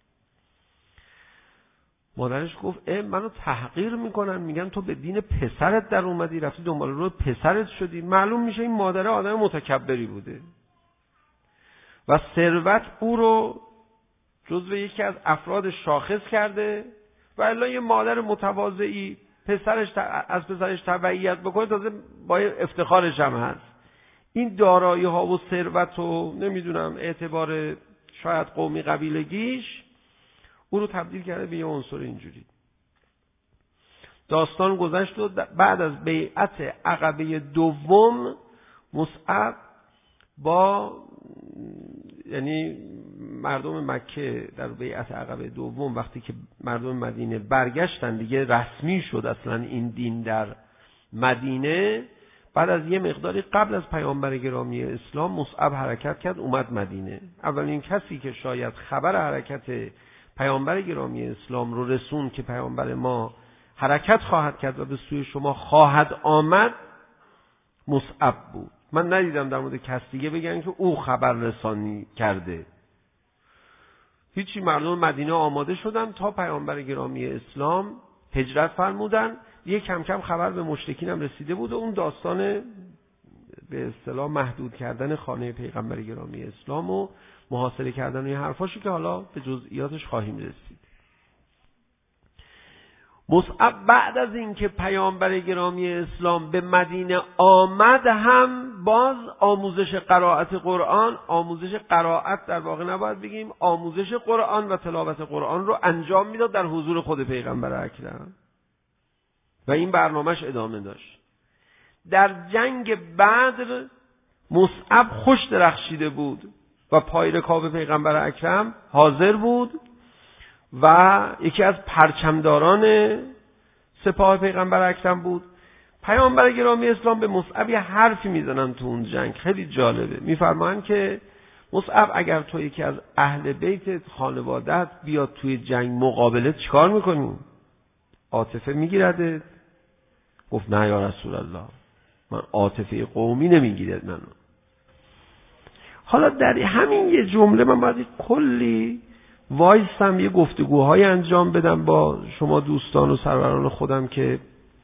Speaker 2: مادرش گفت اه منو تحقیر میکنن، میگن تو به دین پسرت در اومدی، رفتی دنبال رو پسرت شدی. معلوم میشه این مادر آدم متکبری بوده و ثروت او رو جزو یکی از افراد شاخص کرده و الا یه مادر متواضعی پسرش از پسرش تبعیت بکنه تازه با افتخارش هم هست. این دارایی ها و ثروت و نمیدونم اعتبار شاید قومی قبیلگیش او رو تبدیل کرده به یه عنصر اینجوری. داستان گذشت و بعد از بیعت عقبه دوم مصعب با یعنی مردم مکه در بیعت عقبه دوم وقتی که مردم مدینه برگشتن دیگه رسمی شد اصلا این دین در مدینه، بعد از یه مقداری قبل از پیامبر گرامی اسلام مصعب حرکت کرد اومد مدینه. اولین کسی که شاید خبر حرکت پیامبر گرامی اسلام رو رسون که پیامبر ما حرکت خواهد کرد و به سوی شما خواهد آمد مصعب بود. من ندیدم در مورد کس دیگه بگن که او خبر رسانی کرده. هیچی، مردم مدینه آماده شدن تا پیامبر گرامی اسلام هجرت فرمودن. یه کم کم خبر به مشرکین هم رسیده بود و اون داستان به اصطلاح محدود کردن خانه پیغمبر گرامی اسلام و محاصره کردن این حرفاشو که حالا به جزئیاتش خواهیم رسید. مصعب بعد از اینکه پیامبر گرامی اسلام به مدینه آمد هم باز آموزش قرائت قرآن، آموزش قرائت در واقع نباید بگیم، آموزش قرآن و تلاوت قرآن رو انجام میداد در حضور خود پیغمبر اکرم و این برنامهش ادامه داشت. در جنگ بدر مصعب خوش درخشیده بود و پای رکاب پیغمبر اکرم حاضر بود و یکی از پرچمداران سپاه پیغمبر اکرم بود. پیامبر گرامی اسلام به مصعب یه حرفی میزنن تو اون جنگ، خیلی جالبه. میفرمایند که مصعب اگر تو یکی از اهل بیت خانوادت بیاد توی جنگ مقابله چیکار میکنی؟ عاطفه میگیرده؟ گفت نه یا رسول الله، من عاطفه قومی نمیگیرد منو. حالا در همین یه جمله من باید کلی وایستم یه گفتگوهای انجام بدم با شما دوستان و سروران خودم که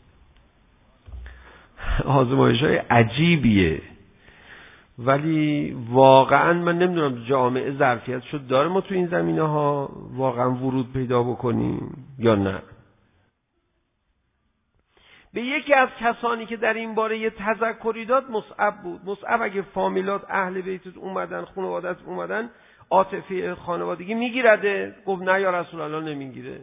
Speaker 2: آزمایش‌های عجیبیه، ولی واقعا من نمیدونم جامعه ظرفیت شد داره ما تو این زمینه ها واقعا ورود پیدا بکنیم یا نه. به یکی از کسانی که در این باره یه تذکری داد مصعب بود. مصعب اگه فامیلات اهل بیتت اومدن، خانوادت اومدن، عاطفه خانوادگی میگیرده؟ گفت نه یا رسول الله نمیگیره.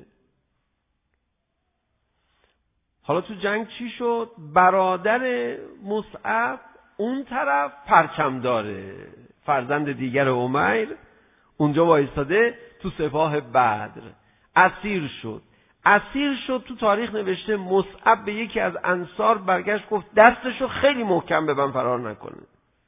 Speaker 2: حالا تو جنگ چی شد؟ برادر مصعب اون طرف پرچم داره، فرزند دیگر عمیر اونجا وایستاده تو سپاه بدر، اسیر شد. اسیر شد تو تاریخ نوشته مصعب به یکی از انصار برگشت گفت دستشو خیلی محکم ببند فرار نکنه.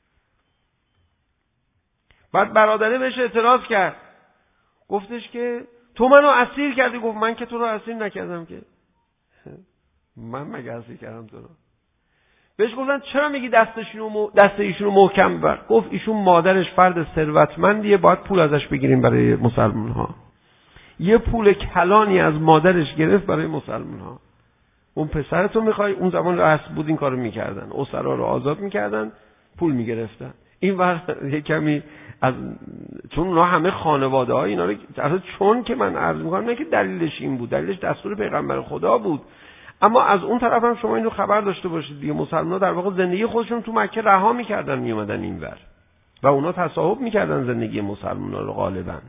Speaker 2: بعد برادره بهش اعتراض کرد، گفتش که تو منو اسیر کردی. گفت من که تو رو اسیر نکردم که، من مگه اسیر کردم تو رو؟ بهش گفتن چرا میگی دستشونو دست ایشونو محکم ببر؟ گفت ایشون مادرش فرد ثروتمندیه، باید پول ازش بگیریم برای مسلمان ها. یه پول کلانی از مادرش گرفت برای مسلمان ها. اون پسرتو میخوای؟ اون زمان رسم بود این کارو میکردن، اسرا رو آزاد میکردن، پول میگرفتن. این وقت یه کمی از چون اونا همه خانواده های اینا رو اصلا چون که من عرض میکنم نه که دلیلش این بود، دلیلش دستور پیغمبر خدا بود، اما از اون طرف هم شما این رو خبر داشته باشید دیگه، مسلمان ها در واقع زندگی خودشون تو مکه رها میکردن میومدن اینور و اونا تصاحب میکردن زندگی مسلمان ها رو غالبا.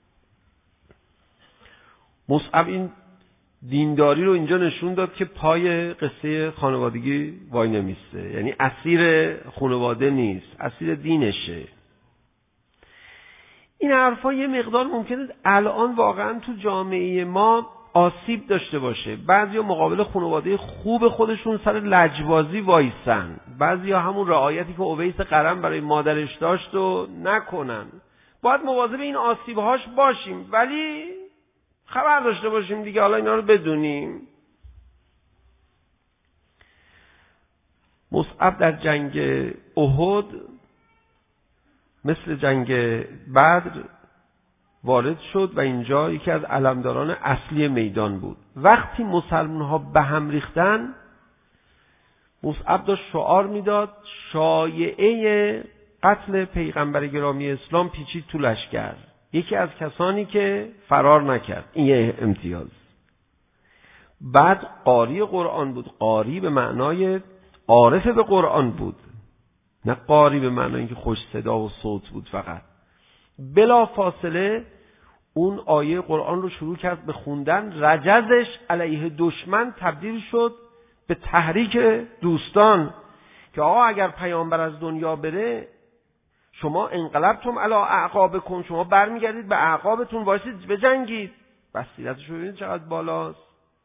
Speaker 2: مصعب این دینداری رو اینجا نشون داد که پای قصه خانوادگی وای نمیسته، یعنی اسیر خانواده نیست، اسیر دینشه. این حرفا یه مقدار ممکنه الان واقعا تو جامعه ما آسیب داشته باشه. بعضیا مقابل خانواده خوب خودشون سر لجبازی وایسن، بعضیا همون رعایتی که اویس قرن برای مادرش داشت و نکنن. باید مواظب این آسیبهاش باشیم، ولی خبر داشته باشیم دیگه، حالا اینا رو بدونیم. مصعب در جنگ احد مثل جنگ بدر وارد شد و اینجا یکی از علمداران اصلی میدان بود. وقتی مسلمان ها به هم ریختن مصعب داشت شعار میداد شایعه قتل پیغمبر گرامی اسلام پیچید تو لشکر. یکی از کسانی که فرار نکرد، این یه امتیاز. بعد قاری قرآن بود، قاری به معنای عارف به قرآن بود، نه قاری به معنای اینکه خوش صدا و صوت بود فقط. بلا فاصله اون آیه قرآن رو شروع کرد به خوندن. رجزش علیه دشمن تبدیل شد به تحریک دوستان که آقا اگر پیامبر از دنیا بره شما انقلبتم علی اعقابکم، شما برمیگردید به اعقابتون وایسید بجنگید. بصیرتش رو ببینید چقدر بالاست.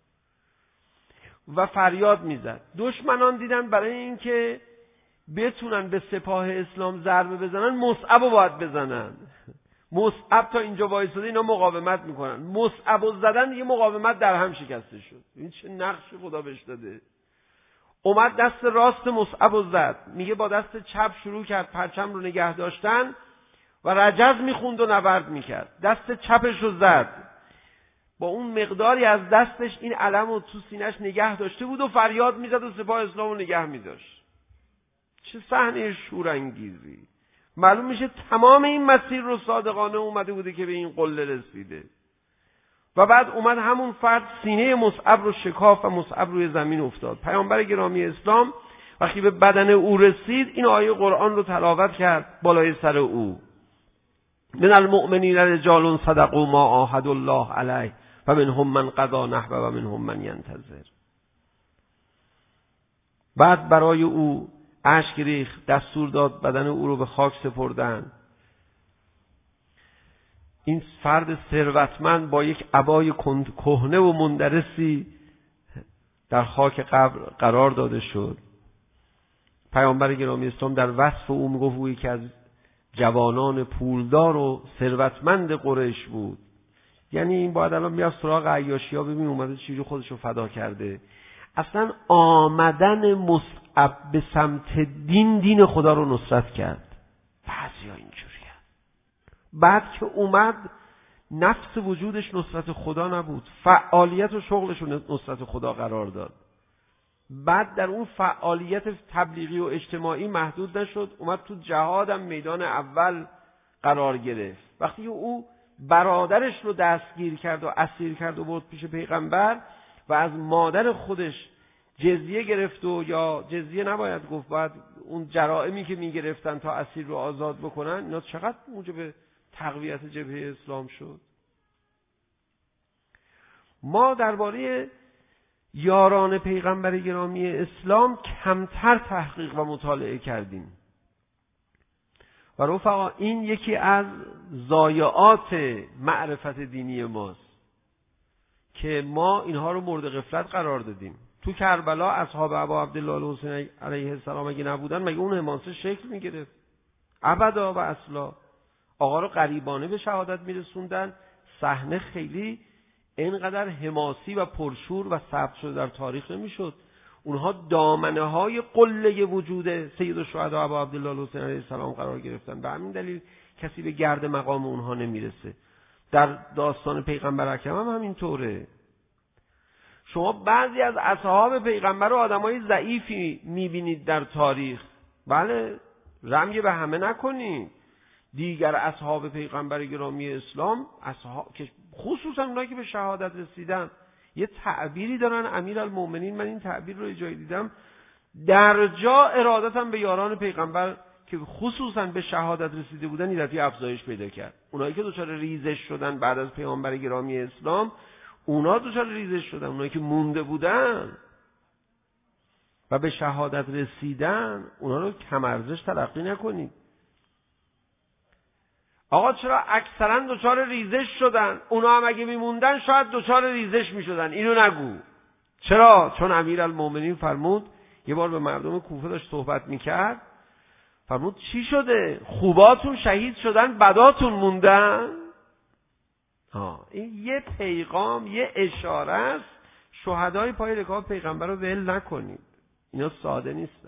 Speaker 2: و فریاد میزد. دشمنان دیدن برای اینکه بتونن به سپاه اسلام ضربه بزنن مصعب رو باید بزنن. مصعب تا اینجا وایساده اینا مقاومت میکنن، مصعب رو زدن یه مقاومت در هم شکسته شد. این چه نقشی خدا بهش داده. اومد دست راست مصعب رو زد، میگه با دست چپ شروع کرد پرچم رو نگه داشتن و رجز میخوند و نبرد میکرد. دست چپش رو زد، با اون مقداری از دستش این علم رو تو سینه‌اش نگه داشته بود و فریاد میزد و سپاه اسلام رو نگه میداشت. چه صحنه شورانگیزی. معلوم میشه تمام این مسیر رو صادقانه اومده بوده که به این قله رسیده. و بعد اومد همون فرد سینه مصعب رو شکاف و مصعب روی زمین افتاد. پیامبر گرامی اسلام وقتی به بدن او رسید این آیه قرآن رو تلاوت کرد بالای سر او. من المؤمنین رجال صدقوا ما عاهدوا الله علیه و منهم من قضی نحبه و منهم من ینتظر. بعد برای او اشک ریخت، دستور داد بدن او رو به خاک سپردن. این فرد ثروتمند با یک عبای کهنه و مندرسی در خاک قبر قرار داده شد. پیامبر گرامی اسلام در وصف او میگفت او یکی از جوانان پولدار و ثروتمند قریش بود. یعنی این باید الان میاد سراغ عیاشی‌ها ببین اومده چیزی خودش رو فدا کرده. اصلا آمدن مصعب به سمت دین دین خدا رو نصرت کرد. بعضیا اینجوریه. بعد که اومد نفس وجودش نصرت خدا نبود، فعالیت و شغلش رو نصرت خدا قرار داد. بعد در اون فعالیت تبلیغی و اجتماعی محدود نشد، اومد تو جهادم میدان اول قرار گرفت. وقتی او برادرش رو دستگیر کرد و اسیر کرد و برد پیش پیغمبر و از مادر خودش جزیه گرفت و یا جزیه نباید گفت، باید اون جرائمی که میگرفتن تا اسیر رو آزاد بکنن، اینا چقدر موجب تقویت جبهه اسلام شد. ما درباره یاران پیغمبر گرامی اسلام کمتر تحقیق و مطالعه کردیم و رفقا این یکی از ضایعات معرفت دینی ماست که ما اینها رو مورد غفلت قرار دادیم. تو کربلا اصحاب ابا عبدالله الحسین علیه السلام اگه نبودن مگه اون حماسه شکل میگرفت؟ ابدا و اصلا. آقا رو غریبانه به شهادت میرسوندن. صحنه خیلی اینقدر حماسی و پرشور و ثبت شده در تاریخ نمیشد. اونها دامنه های قله وجود سید الشهدا ابا عبدالله الحسین علیه السلام قرار گرفتن. به همین دلیل کسی به گرد مقام اونها نمیرسه. در داستان پیغمبر اکرم هم همینطوره. شما بعضی از اصحاب پیغمبر رو آدمای ضعیفی میبینید در تاریخ. بله، رمی به همه نکنید. دیگر اصحاب پیغمبر گرامی اسلام، اصحاب که خصوصا اونایی که به شهادت رسیدن، یه تعبیری دارن امیرالمومنین. من این تعبیر رو جایی دیدم، در جا ارادتم به یاران پیغمبر که خصوصا به شهادت رسیده بودن این دفعه افزایش پیدا کرد. اونایی که دچار ریزش شدن بعد از پیغمبر گرامی اسلام، اونا دچار ریزش شدن. اونایی که مونده بودن و به شهادت رسیدن، اونا رو کم ارزش تلقی نکنید. آقا چرا اکثرا دچار ریزش شدن؟ اونا هم اگه میموندن شاید دچار ریزش میشدن. اینو نگو. چرا؟ چون امیرالمومنین فرمود، یه بار به مردم کوفه داشت صحبت میکرد، فرمود چی شده؟ خوباتون شهید شدن، بداتون موندن؟ ها، این یه پیغام، یه اشاره است. شهدای پای رکاب پیغمبر رو ول نکنید. اینا ساده نیستن.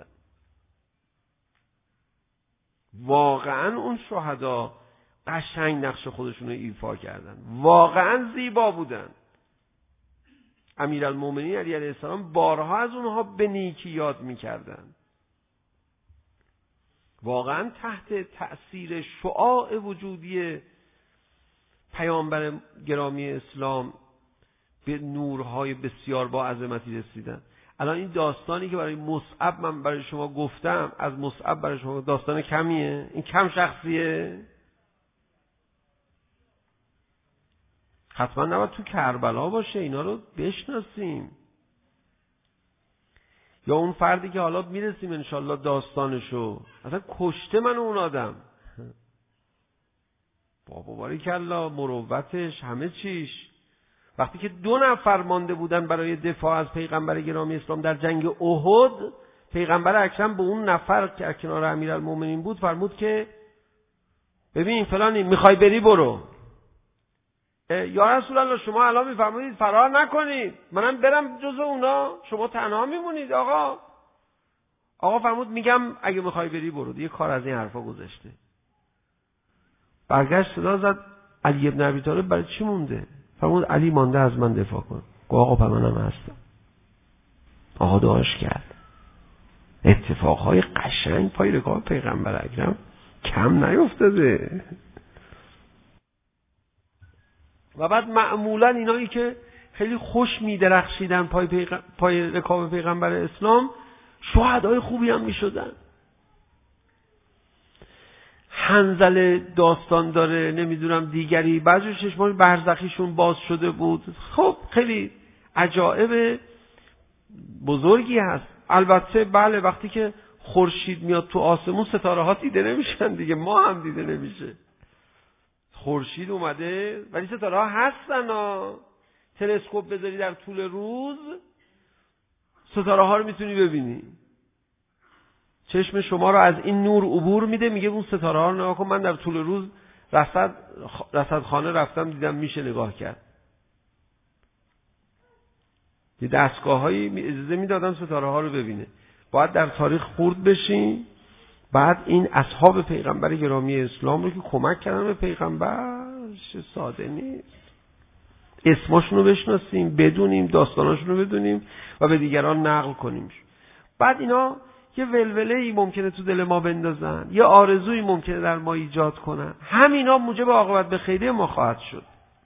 Speaker 2: واقعا اون شهدا قشنگ نقش خودشون رو ایفا کردن، واقعا زیبا بودن. امیرالمومنین علی علیه السلام بارها از اونها به نیکی یاد میکردن. واقعا تحت تأثیر شعاع وجودی پیامبر گرامی اسلام به نورهای بسیار با عظمتی رسیدن. الان این داستانی که برای مصعب من برای شما گفتم، از مصعب برای شما داستان کمیه؟ این کم شخصیه؟ حتما نباید تو کربلا باشه، اینا رو بشناسیم. یا اون فردی که حالا میرسیم انشالله داستانشو، اصلا کشته من اون آدم، بابا باریکلا، مروتش، همه چیش. وقتی که دو نفر مانده بودن برای دفاع از پیغمبر گرامی اسلام در جنگ احد، پیغمبر اکرم به اون نفر که کنار امیرالمومنین بود فرمود که ببین فلانی میخوای بری برو. یا رسول الله شما الان میفرمایید فرار نکنید، منم برم جز اونا، شما تنها میمونید. آقا آقا فرمود میگم اگه میخوای بری برو. دیگه کار از این حرفا گذشته. برگشت صدا زد علی ابن ابی طالب برای چی مونده؟ فرمود علی مانده از من دفاع کن. گفت آقا پر منم هستم. آقا دعاش کرد. اتفاقهای قشنگ پای رکاب پیغمبر اکرم کم نیفتاده. و بعد معمولا اینایی که خیلی خوش میدرخشیدن پای, پیغ... پای رکاب پیغمبر اسلام شهدای خوبی هم میشدن. حنظله داستان داره، نمیدونم دیگری، بعضی چشمای برزخیشون باز شده بود. خب خیلی عجایب بزرگی هست. البته بله وقتی که خورشید میاد تو آسمون ستاره ها دیده نمیشن دیگه، ما هم دیده نمیشه. خورشید اومده ولی ستاره ها هستن ها. تلسکوپ بذاری در طول روز ستاره ها رو میتونی ببینی. چشم شما رو از این نور عبور میده، میگه اون ستاره ها رو نگاه کن. من در طول روز رصد رصدخانه رفتم دیدم میشه نگاه کرد. یه دستگاه‌هایی اجازه میدادن ستاره ها رو ببینه. باید در تاریخ خورد بشین. بعد این اصحاب پیغمبر گرامی اسلام رو که کمک کردن به پیغمبر ساده نیست. اسمشون رو بشناسیم، بدونیم، داستاناشون رو بدونیم و به دیگران نقل کنیم. بعد اینا یه ولوله‌ای ممکنه تو دل ما بندازن، یه آرزویی ممکنه در ما ایجاد کنن. همینا موجب عاقبت به خیره ما خواهد شد.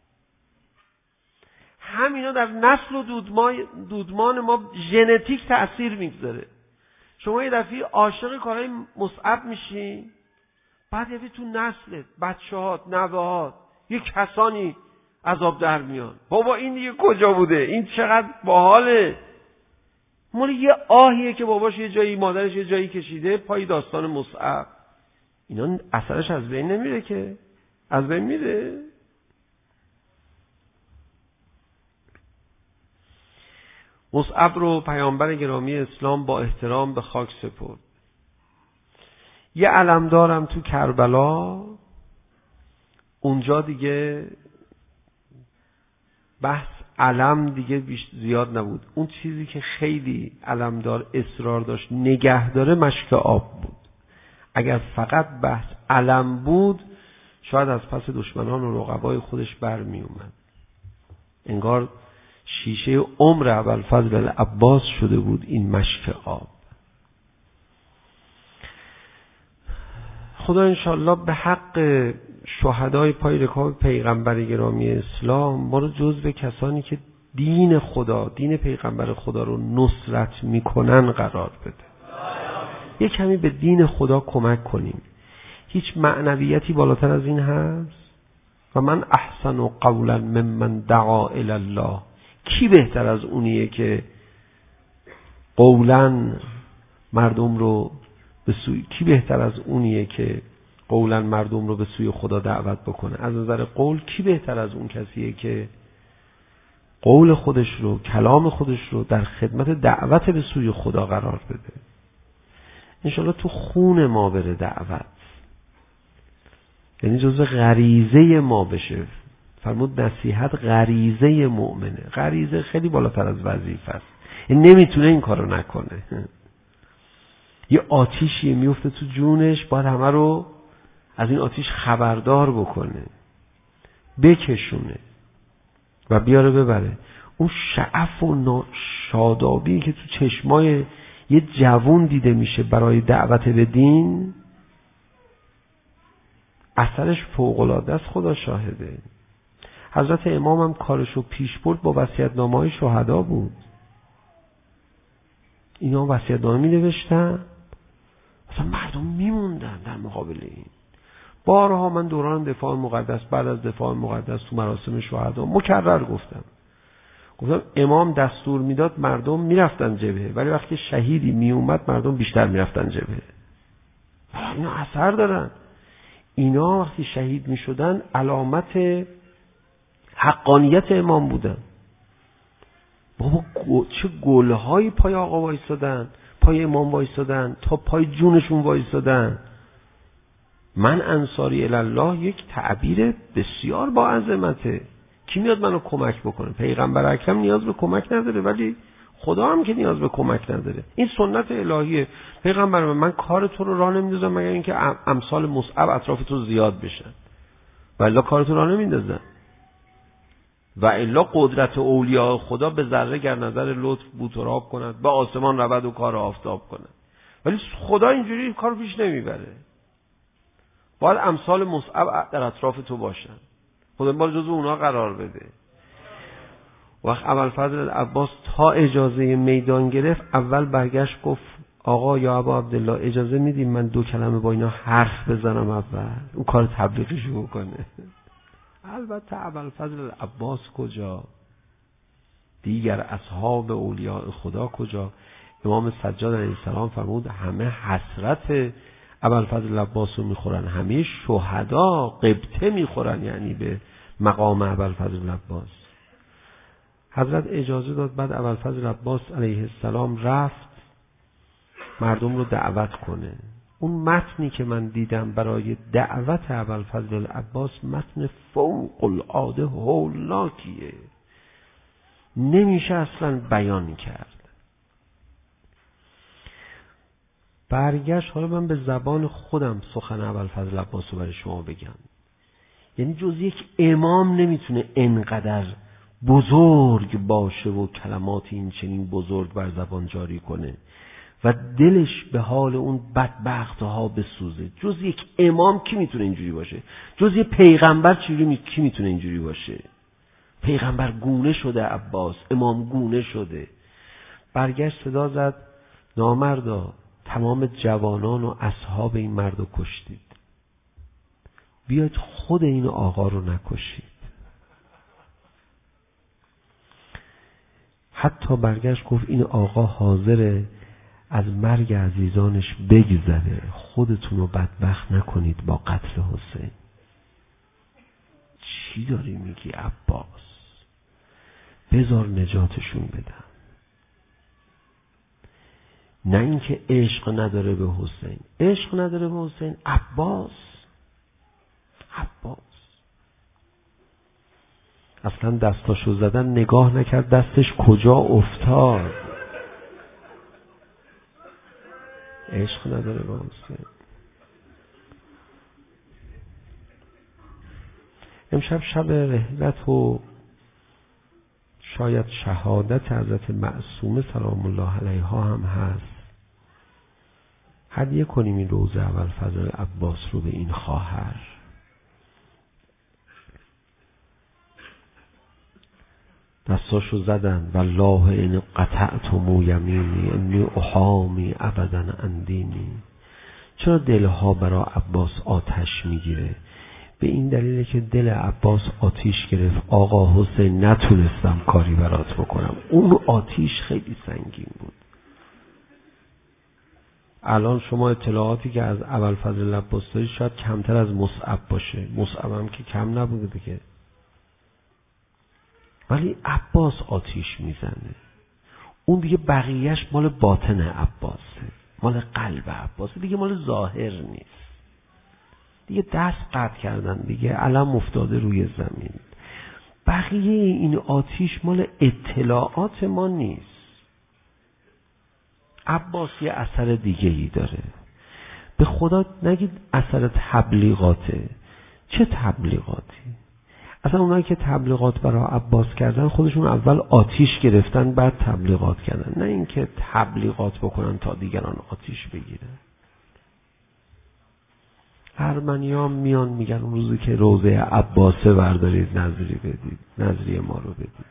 Speaker 2: همینا در نسل و دودمان, دودمان ما ژنتیک تأثیر میگذاره. شما یه دفعه عاشق کارهای مصعب میشی، بعد یه دفعه تو نسلت، بچه‌هات، نوه‌هات، یه کسانی عذاب در میان. بابا این دیگه کجا بوده؟ این چقدر باحاله. مال یه آهیه که باباش یه جایی، مادرش یه جایی کشیده پای داستان مصعب. اینا اثرش از بین نمیره که، از بین میره. مصعب رو پیامبر گرامی اسلام با احترام به خاک سپرد. یه علمدارم تو کربلا، اونجا دیگه بحث علم دیگه بیش زیاد نبود. اون چیزی که خیلی علمدار اصرار داشت نگه داره مشک آب بود. اگر فقط بحث علم بود شاید از پس دشمنان و رقبای خودش برمی اومد. انگار شیشه عمر ابوالفضل العباس شده بود این مشک آب. خدا انشالله به حق شهدای پای رکاب پیغمبر گرامی اسلام ما رو جزو کسانی که دین خدا، دین پیغمبر خدا رو نصرت میکنن قرار بده. یه کمی به دین خدا کمک کنیم. هیچ معنویتی بالاتر از این هست؟ و من احسن قولا ممن دعا الی الله. کی بهتر از اونیه که قولا مردم رو به سوی کی بهتر از اونیه که قولا مردم رو به سوی خدا دعوت بکنه؟ از نظر قول کی بهتر از اون کسیه که قول خودش رو، کلام خودش رو در خدمت دعوت به سوی خدا قرار بده؟ انشالله تو خون ما بره دعوت، یعنی جزء غریزه ما بشه. فرمود نصیحت غریزه مؤمنه. غریزه خیلی بالاتر از وظیفه است. این نمیتونه این کارو نکنه. یه آتیشی میفته تو جونش، باید همه رو از این آتیش خبردار بکنه، بکشونه و بیاره ببره. اون شعف و شادابی که تو چشمای یه جوون دیده میشه برای دعوت به دین، اثرش فوق‌العاده است. خدا شاهده. حضرت امام هم کارشو پیش برد با وصیت‌نامه‌های شهدا بود. اینا وصیت‌نامه می‌نوشتن، مثلا مردم میموندن در مقابل این. بارها من دوران دفاع مقدس، بعد از دفاع مقدس تو مراسم شهدا مکرر گفتم گفتم امام دستور میداد مردم میرفتن جبهه، ولی وقتی شهیدی میومد مردم بیشتر میرفتن جبهه. اینا اثر دارن. اینا وقتی شهید میشدن علامت حقانیت امام بودن. بابا چه گلهایی پای آقا وایسادن، پای امام وایسادن، تا پای جونشون وایسادن. من انصاری الله یک تعبیر بسیار با عظمته. کی میاد منو کمک بکنه؟ پیغمبر اکرم نیاز به کمک نداره، ولی خدا هم که نیاز به کمک نداره. این سنت الهیه. پیغمبر من, من کار تو رو راه نمیندازم مگر اینکه امثال مصعب اطراف تو زیاد بشن، و الا کار تو راه نمیندازم. و الا قدرت اولیاء خدا به ذره گر نظر لطف بوتراب کند، به آسمان رود و کار آفتاب کند. ولی خدا اینجوری کار پیش نمیبره. باید امثال مصعب در اطراف تو باشن، خدا ما جزو اونا قرار بده. وقت ابوالفضل عباس تا اجازه میدان گرفت، اول برگشت گفت آقا یا ابا عبدالله اجازه میدیم من دو کلمه با اینا حرف بزنم اول، اون کار تبلیغیشو بکنه. البته ابوالفضل عباس کجا، دیگر اصحاب اولیاء خدا کجا؟ امام سجاد علیه السلام فرمود همه حسرت ابوالفضل عباس رو میخورن، همه شهدا قبطه میخورن، یعنی به مقام ابوالفضل عباس. حضرت اجازه داد. بعد ابوالفضل عباس علیه السلام رفت مردم رو دعوت کنه. اون متنی که من دیدم برای دعوت ابوالفضل عباس متن فوق العاده هولناکیه، نمیشه اصلا بیان کرد. برگشت. حالا من به زبان خودم سخن ابوالفضل عباس رو برای شما بگم. یعنی جز یک امام نمیتونه انقدر بزرگ باشه و کلمات این چنین بزرگ بر زبان جاری کنه و دلش به حال اون بدبختها بسوزه. جز یک امام کی میتونه اینجوری باشه؟ جز یک پیغمبر چجوری می... کی میتونه اینجوری باشه؟ پیغمبر گونه شده عباس، امام گونه شده. برگشت صدا زد نامردا، تمام جوانان و اصحاب این مردو کشتید، بیاید خود این آقا رو نکشید. حتی برگشت گفت این آقا حاضره از مرگ عزیزانش بگذره، خودتون رو بدبخت نکنید با قتل حسین. چی داری میگی عباس؟ بذار نجاتشون بدم. نه اینکه عشق نداره به حسین، عشق نداره به حسین. عباس عباس اصلا دستاشو زدن نگاه نکرد دستش کجا افتاد. عشق نداره به حسین. امشب شب رحلت و شاید شهادت حضرت معصومه سلام الله علیها هم هست. هدیه کنیم این روزه ابوالفضل عباس رو به این خواهر. دستاشو زدن والله این قطعتم یمینی انی احامی ابدا اندینی. چرا دلها برای عباس آتش میگیره؟ به این دلیله که دل عباس آتیش گرفت. آقا حسین نتونستم کاری برات بکنم. اون آتیش خیلی سنگین بود. الان شما اطلاعاتی که از ابوالفضل عباس داری شاید کمتر از مصعب باشه. مصعب هم که کم نبوده دیگه. ولی عباس آتیش میزنه. اون دیگه بقیهش مال باطن عباسه، مال قلب عباسه، دیگه مال ظاهر نیست. دیگه دست قطع کردن دیگه، علم افتاده روی زمین. بقیه این آتیش مال اطلاعات ما نیست. عباس یه اثر دیگه ای داره. به خدا نگید اثر تبلیغاته. چه تبلیغاتی؟ اصلا اونایی که تبلیغات برای عباس کردن خودشون اول آتیش گرفتن بعد تبلیغات کردن، نه اینکه تبلیغات بکنن تا دیگران آتیش بگیرن. ارمنیان میان میگن اون روزی که روزه عباسه بردارید نظری بدید، نظری ما رو بدید.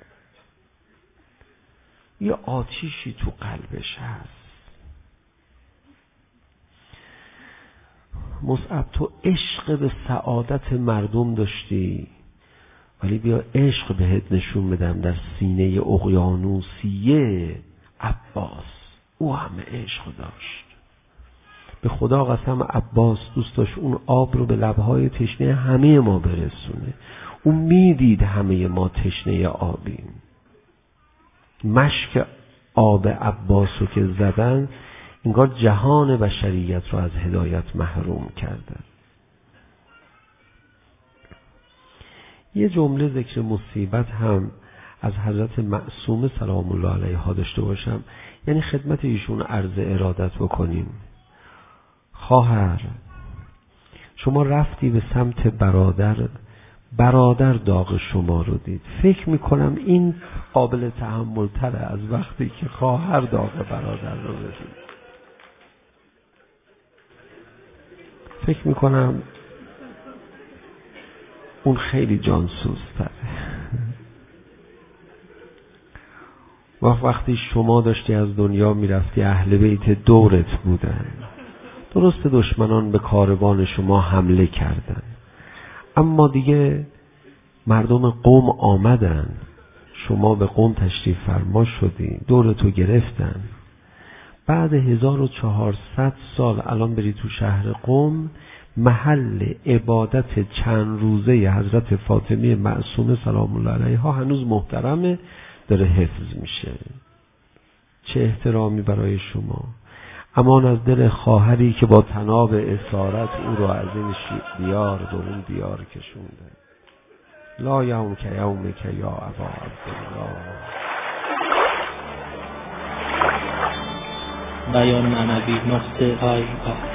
Speaker 2: یه آتیشی تو قلبش هست. مصعب تو عشق به سعادت مردم داشتی، ولی بیا عشق بهت نشون بدم در سینه اقیانوسیه عباس. او همه عشق داشت. به خدا قسم عباس دوست داشت اون آب رو به لبهای تشنه همه ما برسونه. اون میدید همه ما تشنه آبیم. مشک آب عباس رو که زدن انگار جهان بشریت رو از هدایت محروم کردن. یه جمله ذکر مصیبت هم از حضرت معصومه سلام الله علیها داشته باشم، یعنی خدمت ایشون عرض ارادت بکنیم. خواهر شما رفتی به سمت برادر، برادر داغ شما رو دید. فکر میکنم این قابل تحمل تره از وقتی که خواهر داغ برادر رو دید. فکر میکنم اون خیلی جانسوز تره. وقتی شما داشتی از دنیا میرفتی اهل بیت دورت بودن. درست دشمنان به کاروان شما حمله کردن، اما دیگه مردم قوم آمدن، شما به قوم تشریف فرما شدی، دورتو گرفتن. بعد هزار و چهارصد سال الان بری تو شهر قوم، محل عبادت چند روزه حضرت فاطمه معصومه سلام الله علیها هنوز محترمه، داره حفظ میشه. چه احترامی برای شما. امان از دل خواهری که با طناب اسارت او رو از این دیار به اون دیار کشونده. لا یوم که یوم که یا ابا عبدالله.
Speaker 1: بیان معنوی نقطه آی